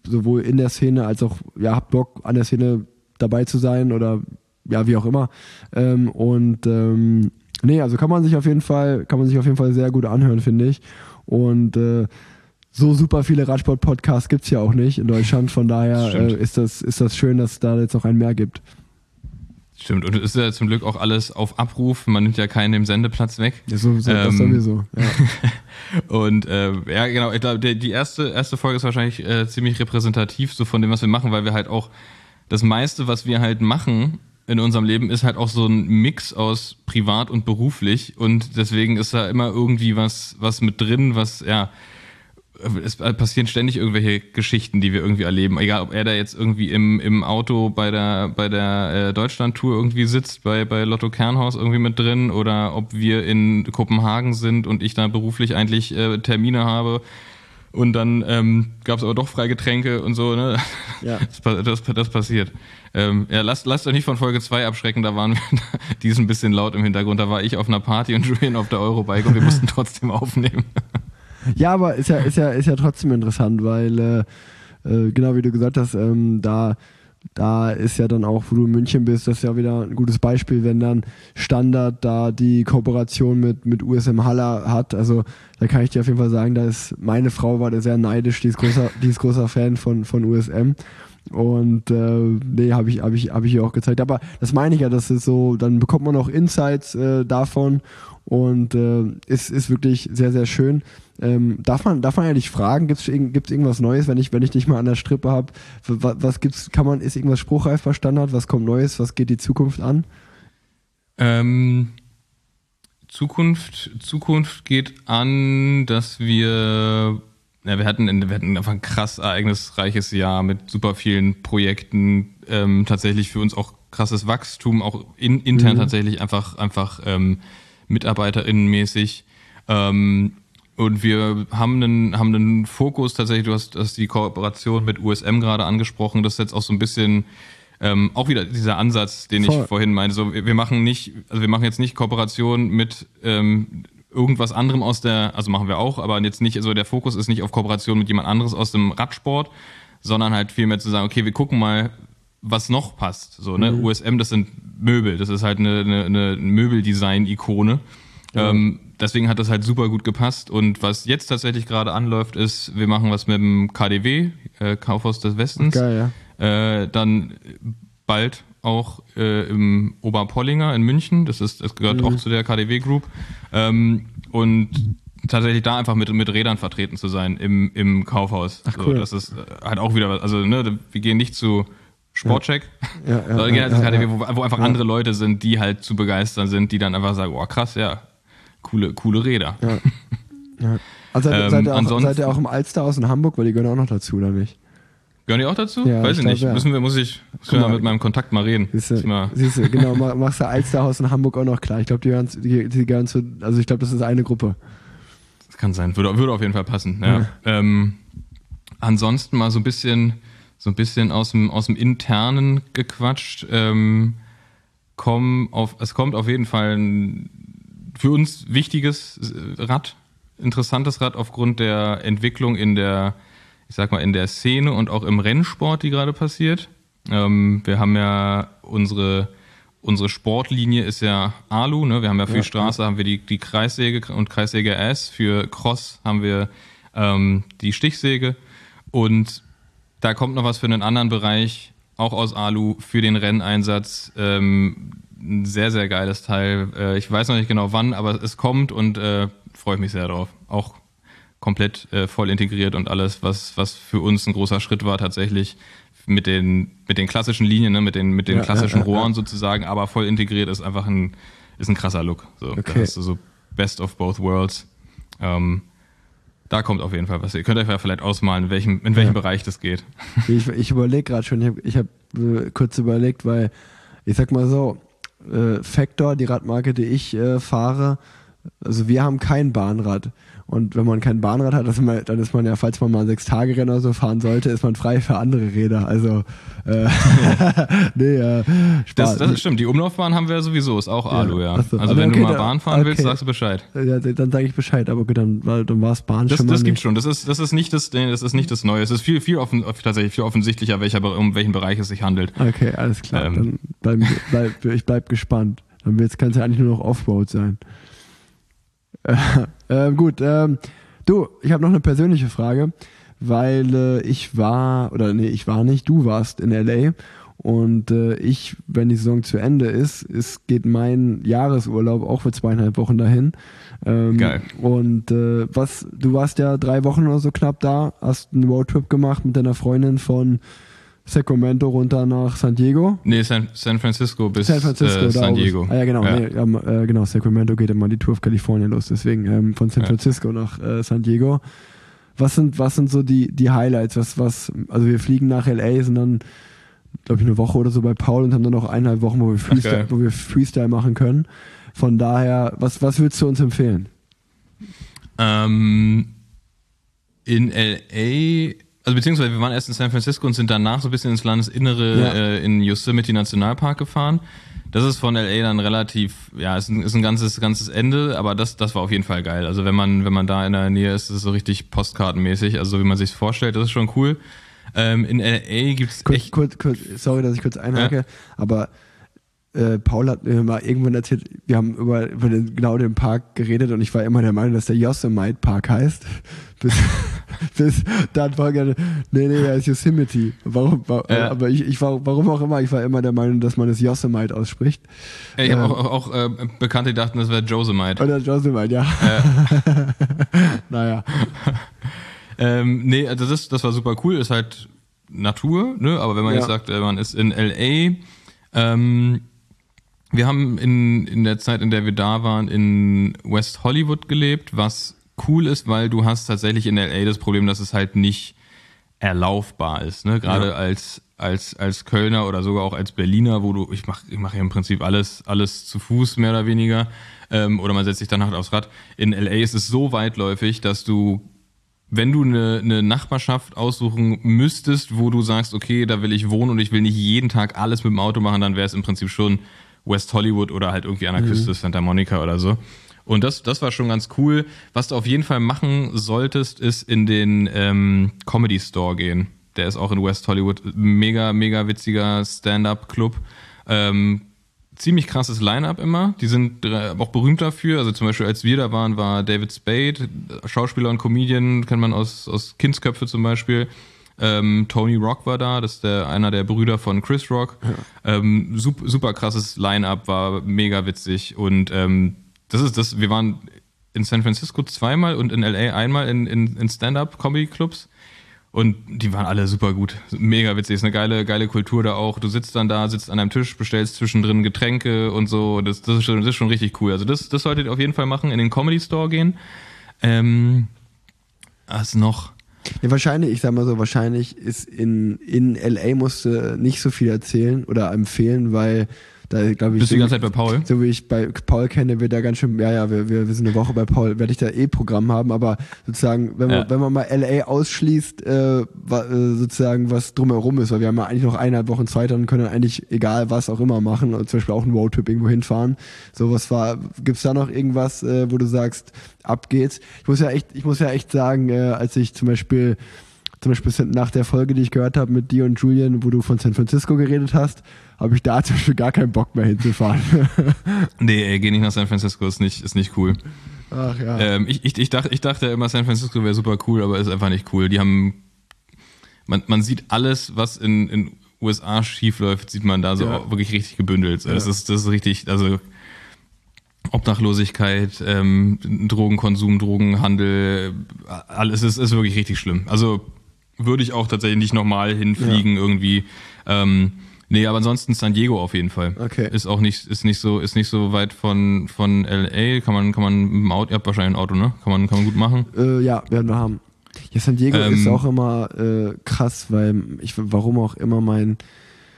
sowohl in der Szene als auch, ja, habt Bock an der Szene dabei zu sein oder ja, wie auch immer. Ähm, und ähm, nee, also kann man sich auf jeden Fall, kann man sich auf jeden Fall sehr gut anhören, finde ich. Und äh, so super viele Radsport-Podcasts gibt es ja auch nicht in Deutschland, von daher äh, ist das, ist das schön, dass es da jetzt noch einen mehr gibt. Stimmt, und es ist ja zum Glück auch alles auf Abruf, man nimmt ja keinen dem Sendeplatz weg. Ja, so, so, ähm, das sowieso, ja. Und äh, ja, genau, ich glaube, die erste, erste Folge ist wahrscheinlich äh, ziemlich repräsentativ so von dem, was wir machen, weil wir halt auch das meiste, was wir halt machen in unserem Leben, ist halt auch so ein Mix aus privat und beruflich und deswegen ist da immer irgendwie was, was mit drin, was, ja, es passieren ständig irgendwelche Geschichten, die wir irgendwie erleben. Egal, ob er da jetzt irgendwie im, im Auto bei der, bei der äh, Deutschland-Tour irgendwie sitzt, bei, bei Lotto Kernhaus irgendwie mit drin oder ob wir in Kopenhagen sind und ich da beruflich eigentlich äh, Termine habe und dann ähm, gab es aber doch Freigetränke und so, ne? Ja. Das, das, das passiert. Ähm, ja, lasst, lasst euch nicht von Folge zwei abschrecken, da waren wir, die ist ein bisschen laut im Hintergrund, da war ich auf einer Party und Julian auf der Eurobike und wir mussten trotzdem aufnehmen. Ja, aber ist ja, ist ja, ist ja trotzdem interessant, weil äh, äh, genau wie du gesagt hast, ähm, da, da ist ja dann auch, wo du in München bist, das ist ja wieder ein gutes Beispiel, wenn dann Standard da die Kooperation mit, mit U S M Haller hat. Also da kann ich dir auf jeden Fall sagen, da ist meine Frau war da sehr neidisch, die ist großer, die ist großer Fan von, von U S M. Und äh, nee, habe ich, hab ich, hab ich ihr auch gezeigt. Aber das meine ich ja, das ist so, dann bekommt man auch Insights äh, davon und äh, ist, ist wirklich sehr, sehr schön. Ähm, darf man, darf man eigentlich fragen, gibt's, gibt's irgendwas Neues, wenn ich, wenn ich dich mal an der Strippe habe? Was, was gibt's, kann man, ist irgendwas spruchreif bei Standard? Was kommt Neues? Was geht die Zukunft an? Ähm, Zukunft, Zukunft geht an, dass wir Ja, wir hatten, wir hatten einfach ein krass ereignisreiches Jahr mit super vielen Projekten, ähm, tatsächlich für uns auch krasses Wachstum, auch in, intern mhm. tatsächlich einfach, einfach ähm, MitarbeiterInnenmäßig. Ähm, und wir haben einen, haben einen Fokus tatsächlich, du hast, hast die Kooperation mit U S M gerade angesprochen, das ist jetzt auch so ein bisschen ähm, auch wieder dieser Ansatz, den Voll. ich vorhin meinte. So, wir machen nicht, also wir machen jetzt nicht Kooperation mit ähm, irgendwas anderem aus der, also machen wir auch, aber jetzt nicht, also der Fokus ist nicht auf Kooperation mit jemand anderes aus dem Radsport, sondern halt vielmehr zu sagen, okay, wir gucken mal, was noch passt. So, ne? Mhm. U S M, das sind Möbel, das ist halt eine, eine, eine Möbeldesign-Ikone. Ja. Ähm, deswegen hat das halt super gut gepasst. Und was jetzt tatsächlich gerade anläuft, ist, wir machen was mit dem K D W, äh, Kaufhaus des Westens. Geil, ja. Äh, dann bald auch äh, im Oberpollinger in München. Das ist, das gehört mhm. auch zu der K D W Group. Ähm, und tatsächlich da einfach mit, mit Rädern vertreten zu sein im, im Kaufhaus. Ach, cool. So, das ist halt auch wieder was. Also, ne, wir gehen nicht zu Sportcheck, ja. Ja, ja, sondern gehen halt ja, zu K D W, ja. wo, wo einfach ja. andere Leute sind, die halt zu begeistern sind, die dann einfach sagen, oh krass, ja, coole, coole Räder. Ja. Ja. Also seid, ähm, seid, ihr auch, seid ihr auch im Alsterhaus in Hamburg, weil die gehören auch noch dazu, oder nicht? Gehören die auch dazu? Ja, Weiß ich, ich glaub, nicht. Ja. Müssen wir, muss ich, muss ich mal mit meinem Kontakt mal reden. Siehst du, siehst du genau, machst du Alsterhaus in Hamburg auch noch klar. Ich glaube, die gehören, die, die gehören zu, also ich glaube, das ist eine Gruppe. Das kann sein, würde, würde auf jeden Fall passen. Ja. Ja. Ähm, ansonsten mal so ein bisschen, so ein bisschen aus dem, aus dem Internen gequatscht. Ähm, komm auf, es kommt auf jeden Fall ein für uns wichtiges Rad, interessantes Rad aufgrund der Entwicklung in der, ich sag mal, in der Szene und auch im Rennsport, die gerade passiert. Ähm, wir haben ja unsere, unsere Sportlinie ist ja Alu, ne? Wir haben ja für ja, Straße ja. haben wir die, die Kreissäge und Kreissäge S, für Cross haben wir ähm, die Stichsäge und da kommt noch was für einen anderen Bereich, auch aus Alu, für den Renneinsatz. Ähm, ein sehr, sehr geiles Teil. Äh, ich weiß noch nicht genau wann, aber es kommt und äh, freue ich mich sehr drauf. Auch komplett äh, voll integriert und alles, was, was für uns ein großer Schritt war tatsächlich mit den, mit den klassischen Linien, ne, mit den, mit den ja, klassischen ja, ja, Rohren ja. sozusagen, aber voll integriert ist einfach ein, ist ein krasser Look. So, okay. Da hast du so Best of both worlds. Ähm, da kommt auf jeden Fall was. Ihr könnt euch ja vielleicht ausmalen, in welchem, in welchem ja. Bereich das geht. Ich, ich überlege gerade schon, ich habe ich hab, äh, kurz überlegt, weil ich sag mal so, äh, Factor, die Radmarke, die ich äh, fahre, also wir haben kein Bahnrad Und wenn man kein Bahnrad hat, man, dann ist man ja, falls man mal sechs Tage Rennen oder so fahren sollte, ist man frei für andere Räder. Also äh, nee, äh, das, das stimmt. Die Umlaufbahn haben wir ja sowieso, ist auch Alu, ja. ja. So. Also wenn okay, du mal Bahn fahren okay. willst, sagst du Bescheid. Ja, dann sage ich Bescheid, aber gut, dann, dann war es Bahn das, schon mal Das nicht. gibt schon. Das ist, das ist nicht das, das ist nicht das Neue. Es ist viel, viel offen, tatsächlich viel offensichtlicher, welcher, um welchen Bereich es sich handelt. Okay, alles klar. Ähm. Dann bleib, bleib, ich bleib gespannt. Dann kann es ja eigentlich nur noch Offroad sein. Äh, äh, gut, ähm, du, ich habe noch eine persönliche Frage, weil äh, ich war, oder nee, ich war nicht, du warst in L A und äh, ich, wenn die Saison zu Ende ist, ist geht mein Jahresurlaub auch für zweieinhalb Wochen dahin. Ähm, Geil. Und äh, was, du warst ja drei Wochen oder so knapp da, hast einen Roadtrip gemacht mit deiner Freundin von Sacramento runter nach San Diego. Nee, San, San Francisco bis San, Francisco, äh, San Diego. Ah ja, genau. Ja. Nee, ja, äh, genau, Sacramento geht immer die Tour auf Kalifornien los, deswegen ähm, von San Francisco ja. nach äh, San Diego. Was sind, was sind so die, die Highlights? Was, was, also wir fliegen nach L A, sind dann, glaube ich, eine Woche oder so bei Paul und haben dann noch eineinhalb Wochen, wo wir Freestyle, wo wir Freestyle machen können. Von daher, was, was würdest du uns empfehlen? Ähm, in L A, also beziehungsweise wir waren erst in San Francisco und sind danach so ein bisschen ins Landesinnere ja. äh, in Yosemite Nationalpark gefahren. Das ist von L A dann relativ, ja, ist ein, ist ein ganzes, ganzes Ende, aber das, das war auf jeden Fall geil. Also wenn man, wenn man da in der Nähe ist, ist es so richtig postkartenmäßig, also wie man sich's vorstellt, das ist schon cool. Ähm, in L A gibt's kurz, echt... Kurz, kurz, sorry, dass ich kurz einhake, ja. aber äh, Paul hat mir mal irgendwann erzählt, wir haben über, über den, genau den Park geredet und ich war immer der Meinung, dass der Yosemite Park heißt. Bis, bis dann war gerne, nee, nee, er ist Yosemite. Warum, war, ja. aber ich, ich war, warum auch immer, ich war immer der Meinung, dass man es Yosemite ausspricht. Ja, ich habe ähm, auch, auch äh, Bekannte, die dachten, das wäre Josemite. Oder Josemite, ja. ja. Naja. ähm, nee, also das, das war super cool, ist halt Natur, ne? Aber wenn man ja. jetzt sagt, man ist in L A, ähm, wir haben in, in der Zeit, in der wir da waren, in West Hollywood gelebt, was cool ist, weil du hast tatsächlich in L A das Problem, dass es halt nicht erlaufbar ist, ne? Gerade ja. als, als, als Kölner oder sogar auch als Berliner, wo du, ich mache ich mach ja im Prinzip alles, alles zu Fuß, mehr oder weniger, ähm, oder man setzt sich danach aufs Rad. In L A ist es so weitläufig, dass du, wenn du eine, eine Nachbarschaft aussuchen müsstest, wo du sagst, okay, da will ich wohnen und ich will nicht jeden Tag alles mit dem Auto machen, dann wäre es im Prinzip schon West Hollywood oder halt irgendwie an der Küste, mhm. Santa Monica oder so. Und das, das war schon ganz cool. Was du auf jeden Fall machen solltest, ist in den ähm, Comedy Store gehen. Der ist auch in West Hollywood. Mega, mega witziger Stand-Up-Club. Ähm, ziemlich krasses Line-Up immer. Die sind auch berühmt dafür. Also zum Beispiel, als wir da waren, war David Spade, Schauspieler und Comedian, kennt man aus, aus Kindsköpfe zum Beispiel. Ähm, Tony Rock war da, das ist der, einer der Brüder von Chris Rock. Ja. Ähm, super, super krasses Line-Up, war mega witzig. Und ähm, das ist das, wir waren in San Francisco zweimal und in L A einmal in, in, in Stand-Up-Comedy-Clubs. Und die waren alle super gut. Mega witzig. Ist eine geile, geile Kultur da auch. Du sitzt dann da, sitzt an einem Tisch, bestellst zwischendrin Getränke und so. Das, das, ist, schon, das ist schon richtig cool. Also das, das solltet ihr auf jeden Fall machen, in den Comedy Store gehen. Ähm, was noch? Ja, wahrscheinlich, ich sag mal so, wahrscheinlich ist in, in L A musst du nicht so viel erzählen oder empfehlen, weil da, glaube ich. Bist so, du die ganze Zeit bei Paul? So wie ich bei Paul kenne, wird da ganz schön, ja, ja, wir, wir, wir sind eine Woche bei Paul, werde ich da eh Programm haben, aber sozusagen, wenn man, ja. wenn man mal L A ausschließt, äh, wa, äh, sozusagen, was drumherum ist, weil wir haben ja eigentlich noch eineinhalb Wochen Zeit und können eigentlich egal was auch immer machen und zum Beispiel auch einen Roadtrip irgendwo hinfahren. So was war, gibt's da noch irgendwas, äh, wo du sagst, ab geht's? Ich muss ja echt, ich muss ja echt sagen, äh, als ich zum Beispiel Zum Beispiel nach der Folge, die ich gehört habe mit dir und Julian, wo du von San Francisco geredet hast, habe ich da zum Beispiel gar keinen Bock mehr hinzufahren. Nee, ey, geh nicht nach San Francisco, ist nicht, ist nicht cool. Ach ja. Ähm, ich, ich, ich, dachte, ich dachte immer, San Francisco wäre super cool, aber ist einfach nicht cool. Die haben, man, man sieht alles, was in in U S A schief läuft, sieht man da so ja. wirklich richtig gebündelt. Ja. Das ist, das ist richtig, also Obdachlosigkeit, ähm, Drogenkonsum, Drogenhandel, alles ist, ist wirklich richtig schlimm. Also würde ich auch tatsächlich nicht nochmal hinfliegen ja. irgendwie. Ähm, nee, aber ansonsten San Diego auf jeden Fall. Okay. Ist auch nicht, ist nicht so, ist nicht so weit von, von L A. Kann man, kann man mit dem Auto, ihr habt wahrscheinlich ein Auto, ne? Kann man, kann man gut machen. Äh, ja, werden wir haben. Ja, San Diego ähm, ist auch immer äh, krass, weil ich, warum auch immer mein,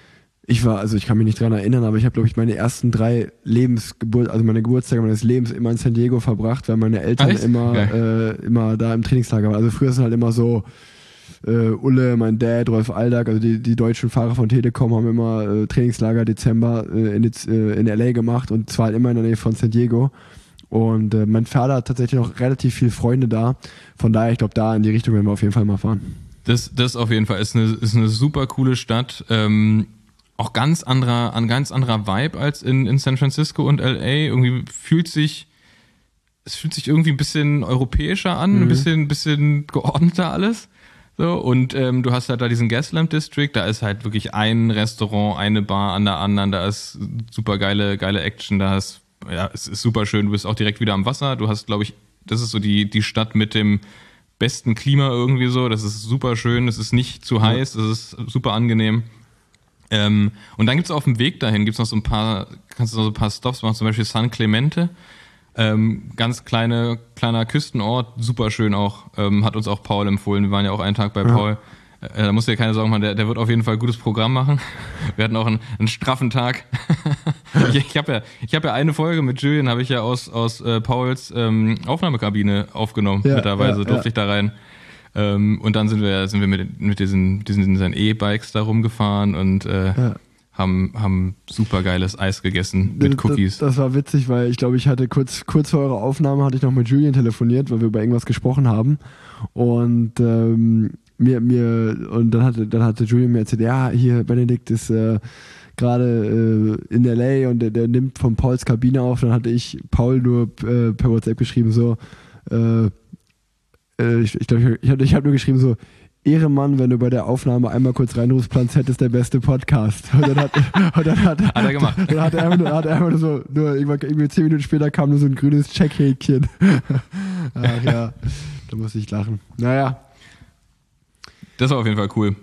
Ich war, also ich kann mich nicht dran erinnern, aber ich habe, glaube ich, meine ersten drei Lebensgeburt, also meine Geburtstage meines Lebens immer in San Diego verbracht, weil meine Eltern Echt? immer, Okay. äh, immer da im Trainingslager waren. Also früher sind halt immer so, äh, Ulle, mein Dad, Rolf Aldag, also die, die deutschen Fahrer von Telekom haben immer äh, Trainingslager Dezember äh, in, äh, in L A gemacht und zwar halt immer in der Nähe von San Diego. Und äh, mein Vater hat tatsächlich noch relativ viele Freunde da. Von daher, ich glaube, da in die Richtung werden wir auf jeden Fall mal fahren. Das, das auf jeden Fall ist eine, ist eine super coole Stadt. Ähm, auch ganz anderer, ein ganz anderer Vibe als in, in San Francisco und L A. Irgendwie fühlt sich, es fühlt sich irgendwie ein bisschen europäischer an, Mhm. ein bisschen, bisschen geordneter alles. So, und ähm, du hast halt da diesen Gaslamp District, da ist halt wirklich ein Restaurant, eine Bar an der anderen, da ist super geile, geile Action, da ist, ja, es ist super schön, du bist auch direkt wieder am Wasser, du hast, glaube ich, das ist so die, die Stadt mit dem besten Klima irgendwie so, das ist super schön, es ist nicht zu heiß, es ist super angenehm. Ähm, und dann gibt's auf dem Weg dahin, gibt's noch so ein paar, kannst du noch so ein paar Stops machen, zum Beispiel San Clemente, ähm, ganz kleine, kleiner Küstenort, super schön auch, ähm, hat uns auch Paul empfohlen, wir waren ja auch einen Tag bei Ja. Paul, äh, da musst du dir keine Sorgen machen, der, der wird auf jeden Fall ein gutes Programm machen, wir hatten auch einen, einen straffen Tag, ich, ich habe ja, ich hab ja eine Folge mit Julian, habe ich ja aus, aus äh, Pauls ähm, Aufnahmekabine aufgenommen, Ja, mittlerweile ja, durfte ja. ich da rein. Ähm, und dann sind wir, sind wir mit, mit diesen, diesen seinen E-Bikes da rumgefahren und äh, Ja. haben, haben super geiles Eis gegessen mit Cookies. Das, das war witzig, weil ich glaube, ich hatte kurz, kurz vor eurer Aufnahme hatte ich noch mit Julian telefoniert, weil wir über irgendwas gesprochen haben. Und ähm, mir, mir, und dann hatte, dann hatte Julian mir erzählt, ja, hier, Benedikt ist äh, gerade äh, in L A und der, der nimmt von Pauls Kabine auf. Dann hatte ich Paul nur äh, per WhatsApp geschrieben, so, äh, äh, ich, ich glaube, ich, ich habe ich hab nur geschrieben, so, Ehrenmann, wenn du bei der Aufnahme einmal kurz reinrufst, Planzett ist der beste Podcast. Und dann hat, und dann hat, Hat er gemacht. Dann hat er einfach nur, hat er einfach nur so, nur irgendwann, irgendwie zehn Minuten später kam nur so ein grünes Checkhäkchen. Ach ja, da muss ich lachen. Naja. Das war auf jeden Fall cool.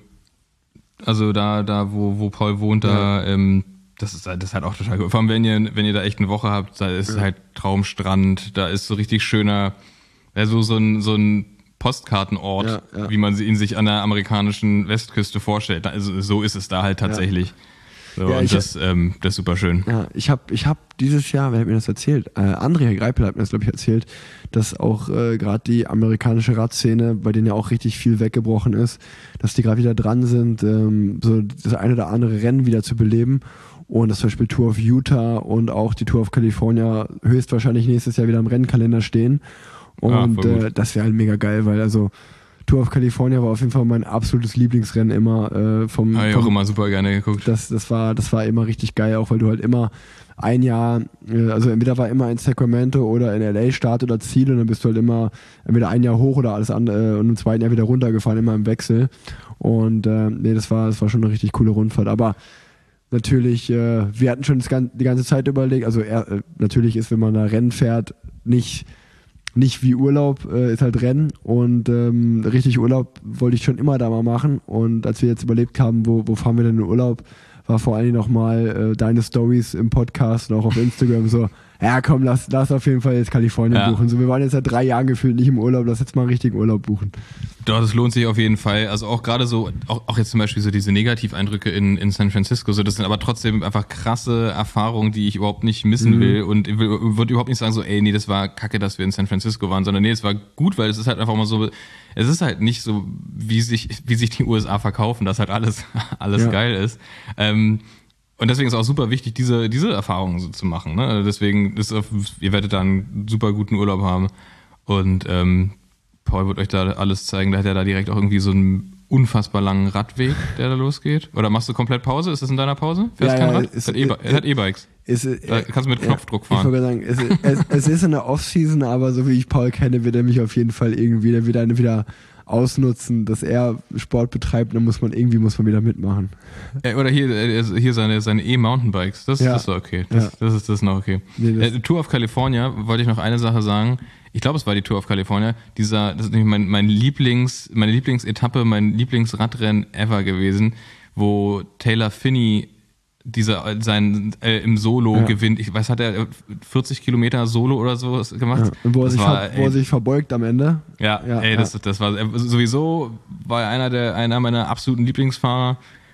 Also da, da wo, wo Paul wohnt, da, Ja. ähm, das ist, das ist halt auch total cool. Vor allem, wenn ihr, wenn ihr da echt eine Woche habt, da ist Ja. halt Traumstrand, da ist so richtig schöner, ja, so, so ein, so ein Postkartenort, Ja, ja. wie man ihn sich an der amerikanischen Westküste vorstellt. Also so ist es da halt tatsächlich. So, Ja, und ich- das, ähm, das ist super schön. Ja, ich habe ich hab dieses Jahr, wer hat mir das erzählt? Äh, André Greipel hat mir das, glaube ich, erzählt, dass auch äh, gerade die amerikanische Radszene, bei denen ja auch richtig viel weggebrochen ist, dass die gerade wieder dran sind, ähm, so das eine oder andere Rennen wieder zu beleben. Und dass zum Beispiel Tour of Utah und auch die Tour of California höchstwahrscheinlich nächstes Jahr wieder im Rennkalender stehen. Ah, Und voll gut. äh, das wäre halt mega geil, weil also Tour of California war auf jeden Fall mein absolutes Lieblingsrennen immer äh, vom, Habe ich vom auch immer super gerne geguckt. das, das, war, das war immer richtig geil, auch weil du halt immer ein Jahr, äh, also entweder war immer in Sacramento oder in L A Start oder Ziel und dann bist du halt immer entweder ein Jahr hoch oder alles andere und im zweiten Jahr wieder runtergefahren, immer im Wechsel. Und äh, nee, das war, das war schon eine richtig coole Rundfahrt. Aber natürlich, äh, wir hatten schon das, gan- die ganze Zeit überlegt, also er, äh, natürlich ist, wenn man da Rennen fährt, nicht nicht wie Urlaub, äh, ist halt Rennen und ähm, richtig Urlaub wollte ich schon immer da mal machen und als wir jetzt überlegt haben, wo, wo fahren wir denn in Urlaub, war vor allen Dingen nochmal äh, deine Stories im Podcast und auch auf Instagram so, ja komm, lass, lass auf jeden Fall jetzt Kalifornien Ja. buchen. So, wir waren jetzt seit drei Jahren gefühlt nicht im Urlaub, lass jetzt mal einen richtigen Urlaub buchen. Doch, das lohnt sich auf jeden Fall. Also auch gerade so, auch, auch jetzt zum Beispiel so diese Negativeindrücke in, in San Francisco, so das sind aber trotzdem einfach krasse Erfahrungen, die ich überhaupt nicht missen Mhm. will und ich will, würde überhaupt nicht sagen so, ey, nee, das war kacke, dass wir in San Francisco waren, sondern nee, es war gut, weil es ist halt einfach mal so, es ist halt nicht so, wie sich, wie sich die U S A verkaufen, dass halt alles, alles Ja. geil ist. Ähm, und deswegen ist auch super wichtig, diese, diese Erfahrungen so zu machen. Ne? Also deswegen, ist, ihr werdet da einen super guten Urlaub haben. Und ähm, Paul wird euch da alles zeigen. Da hat er da direkt auch irgendwie so einen unfassbar langen Radweg, der da losgeht. Oder machst du komplett Pause? Ist das in deiner Pause? Fährst Ja, kein ja, Rad? ist- Er hat E- er hat E-Bikes. Ist, äh, Da kannst du mit Knopfdruck Ich fahren. wollte gerade sagen, es, es, es ist in der Off-Season, aber so wie ich Paul kenne, wird er mich auf jeden Fall irgendwie, der wird einen wieder ausnutzen, dass er Sport betreibt, dann muss man irgendwie muss man wieder mitmachen. Äh, Oder hier, äh, hier seine, seine E-Mountainbikes. Das, Ja. das ist doch okay. Das, Ja. das, ist, das ist noch okay. Nee, das- äh, Tour of California, wollte ich noch eine Sache sagen. Ich glaube, es war die Tour of California. Dieser, das ist nämlich mein, mein Lieblings, meine Lieblingsetappe, mein Lieblingsradrennen ever gewesen, wo Taylor Phinney dieser sein äh, im Solo Ja. gewinnt. Ich weiß, hat er vierzig Kilometer Solo oder so gemacht? Ja. Und wo er, Das sich, war, ver, wo er ey, sich verbeugt am Ende. ja, Ja, ey, ja. das, das war sowieso war er einer der einer meiner absoluten Lieblingsfahrer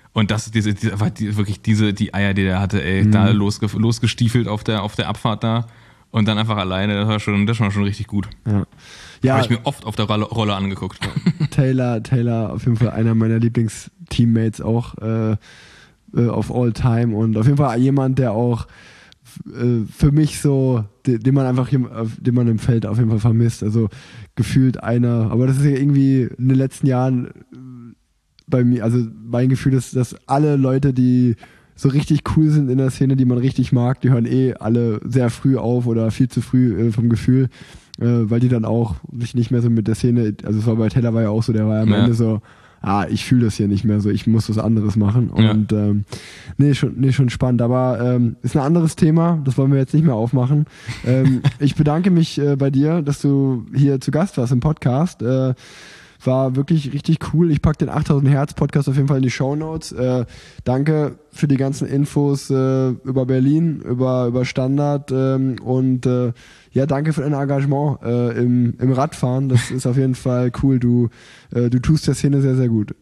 Und das, diese, diese, die, wirklich diese, die Eier, die der hatte, ey, mhm. da losge, losgestiefelt auf der, auf der Abfahrt da und dann einfach alleine, das war schon, das war schon richtig gut. Ja. Ja, habe ich mir oft auf der Rolle, Rolle angeguckt. Taylor, Taylor, auf jeden Fall einer meiner Lieblingsteammates auch äh, äh, auf all time und auf jeden Fall jemand, der auch äh, für mich so, den, den man einfach, den man im Feld auf jeden Fall vermisst. Also gefühlt einer, aber das ist ja irgendwie in den letzten Jahren bei mir, also mein Gefühl ist, dass alle Leute, die so richtig cool sind in der Szene, die man richtig mag, die hören eh alle sehr früh auf oder viel zu früh äh, vom Gefühl. Weil die dann auch sich nicht mehr so mit der Szene, also es war bei Taylor war ja auch so, der war ja am ja. Ende so, ah, ich fühle das hier nicht mehr so, ich muss was anderes machen. Und ja. ähm, nee, schon, nee, schon spannend. Aber ähm, ist ein anderes Thema, das wollen wir jetzt nicht mehr aufmachen. ähm, ich bedanke mich äh, bei dir, dass du hier zu Gast warst im Podcast. Äh, War wirklich richtig cool. Ich packe den achttausend Hertz Podcast auf jeden Fall in die Shownotes. Äh, danke für die ganzen Infos äh, über Berlin, über, über Standard ähm, und äh, ja, danke für dein Engagement äh, im, im Radfahren. Das ist auf jeden Fall cool. Du, äh, du tust der Szene sehr, sehr gut.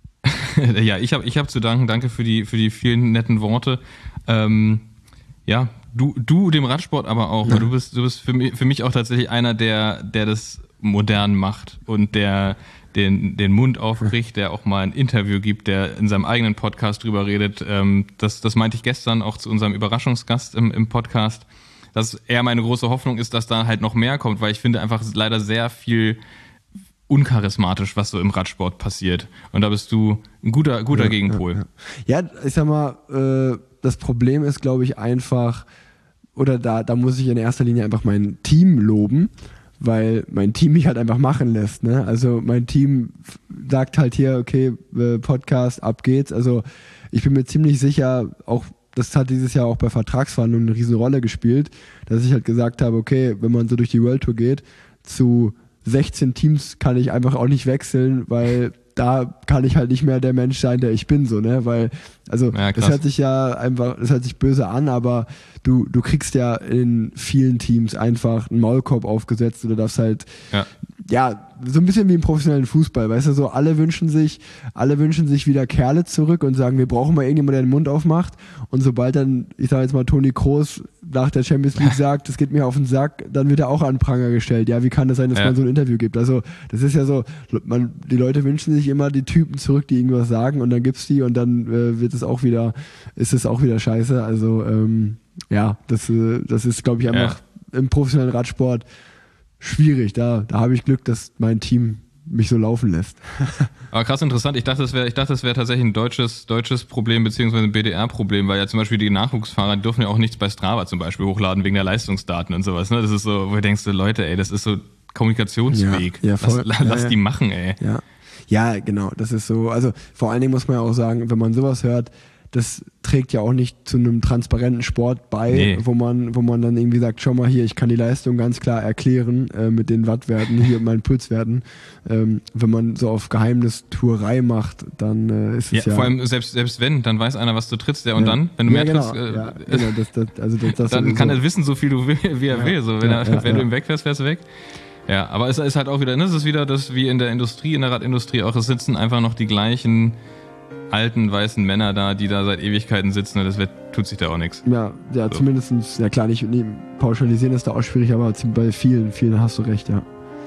Ja, ich habe ich hab zu danken. Danke für die, für die vielen netten Worte. Ähm, ja, du, du dem Radsport aber auch. Ja. Weil du bist, du bist für mich, für mich auch tatsächlich einer, der, der das modern macht und der den, den Mund aufkriegt, der auch mal ein Interview gibt, der in seinem eigenen Podcast drüber redet. Ähm, das, das meinte ich gestern auch zu unserem Überraschungsgast im, im Podcast, dass eher meine große Hoffnung ist, dass da halt noch mehr kommt, weil ich finde einfach leider sehr viel uncharismatisch, was so im Radsport passiert. Und da bist du ein guter, guter ja, Gegenpol. Ja, ja. ja, ich sag mal, äh, das Problem ist, glaube ich, einfach, oder da, da muss ich in erster Linie einfach mein Team loben, weil mein Team mich halt einfach machen lässt, ne? Also mein Team sagt halt hier, okay, Podcast, ab geht's. Also ich bin mir ziemlich sicher, auch das hat dieses Jahr auch bei Vertragsverhandlungen eine riesen Rolle gespielt, dass ich halt gesagt habe, okay, wenn man so durch die World Tour geht, zu sechzehn Teams kann ich einfach auch nicht wechseln, weil da kann ich halt nicht mehr der Mensch sein, der ich bin, so, ne, weil, also, ja, das hört sich ja einfach, das hört sich böse an, aber du, du kriegst ja in vielen Teams einfach einen Maulkorb aufgesetzt oder darfst halt, ja. ja, so ein bisschen wie im professionellen Fußball, weißt du, so, alle wünschen sich, alle wünschen sich wieder Kerle zurück und sagen, wir brauchen mal irgendjemanden, der den Mund aufmacht, und sobald dann, ich sag jetzt mal, Toni Kroos nach der Champions League sagt, das geht mir auf den Sack, dann wird er auch an den Pranger gestellt. Ja, wie kann das sein, dass ja. man so ein Interview gibt? Also, das ist ja so, man, die Leute wünschen sich immer die Typen zurück, die irgendwas sagen, und dann gibt's die und dann äh, wird es auch wieder, ist es auch wieder scheiße. Also, ähm, ja, das, äh, das ist, glaube ich, einfach ja. im professionellen Radsport schwierig. Da, da habe ich Glück, dass mein Team mich so laufen lässt. Aber krass interessant. Ich dachte, das wäre, ich dachte, das wäre tatsächlich ein deutsches, deutsches Problem beziehungsweise ein B D R-Problem, weil ja zum Beispiel die Nachwuchsfahrer die dürfen ja auch nichts bei Strava zum Beispiel hochladen wegen der Leistungsdaten und sowas. Ne? Das ist so, wo du denkst, Leute, ey, das ist so Kommunikationsweg. Ja, ja, voll, lass, lass ja, die machen, ey. Ja. ja, genau. Das ist so. Also vor allen Dingen muss man ja auch sagen, wenn man sowas hört, das trägt ja auch nicht zu einem transparenten Sport bei, nee. wo man, wo man dann irgendwie sagt, schau mal hier, ich kann die Leistung ganz klar erklären äh, mit den Wattwerten, hier meinen Pulswerten. Ähm, wenn man so auf Geheimnistuerei macht, dann äh, ist es ja, ja... Vor allem, selbst, selbst wenn, dann weiß einer, was du trittst, ja, und ja. dann, wenn du ja, mehr genau. trittst, äh, ja, genau, das, das, also das, das dann kann er wissen, so viel du will, wie er ja. will. So, wenn ja, er, ja, wenn ja. du ihm wegfährst, fährst du weg. Ja, aber es ist halt auch wieder, ne, es ist wieder das, wie in der Industrie, in der Radindustrie auch, es sitzen einfach noch die gleichen alten weißen Männer da, die da seit Ewigkeiten sitzen, und das wird, tut sich da auch nichts. Ja, ja, so. Zumindest, ja klar, nicht nee, pauschalisieren ist da auch schwierig, aber bei vielen, vielen hast du recht, ja.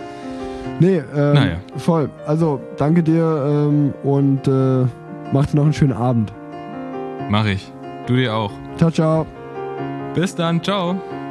Nee, ähm, naja. voll. Also, danke dir ähm, und äh, mach dir noch einen schönen Abend. Mach ich. Du dir auch. Ciao, ciao. Bis dann, ciao.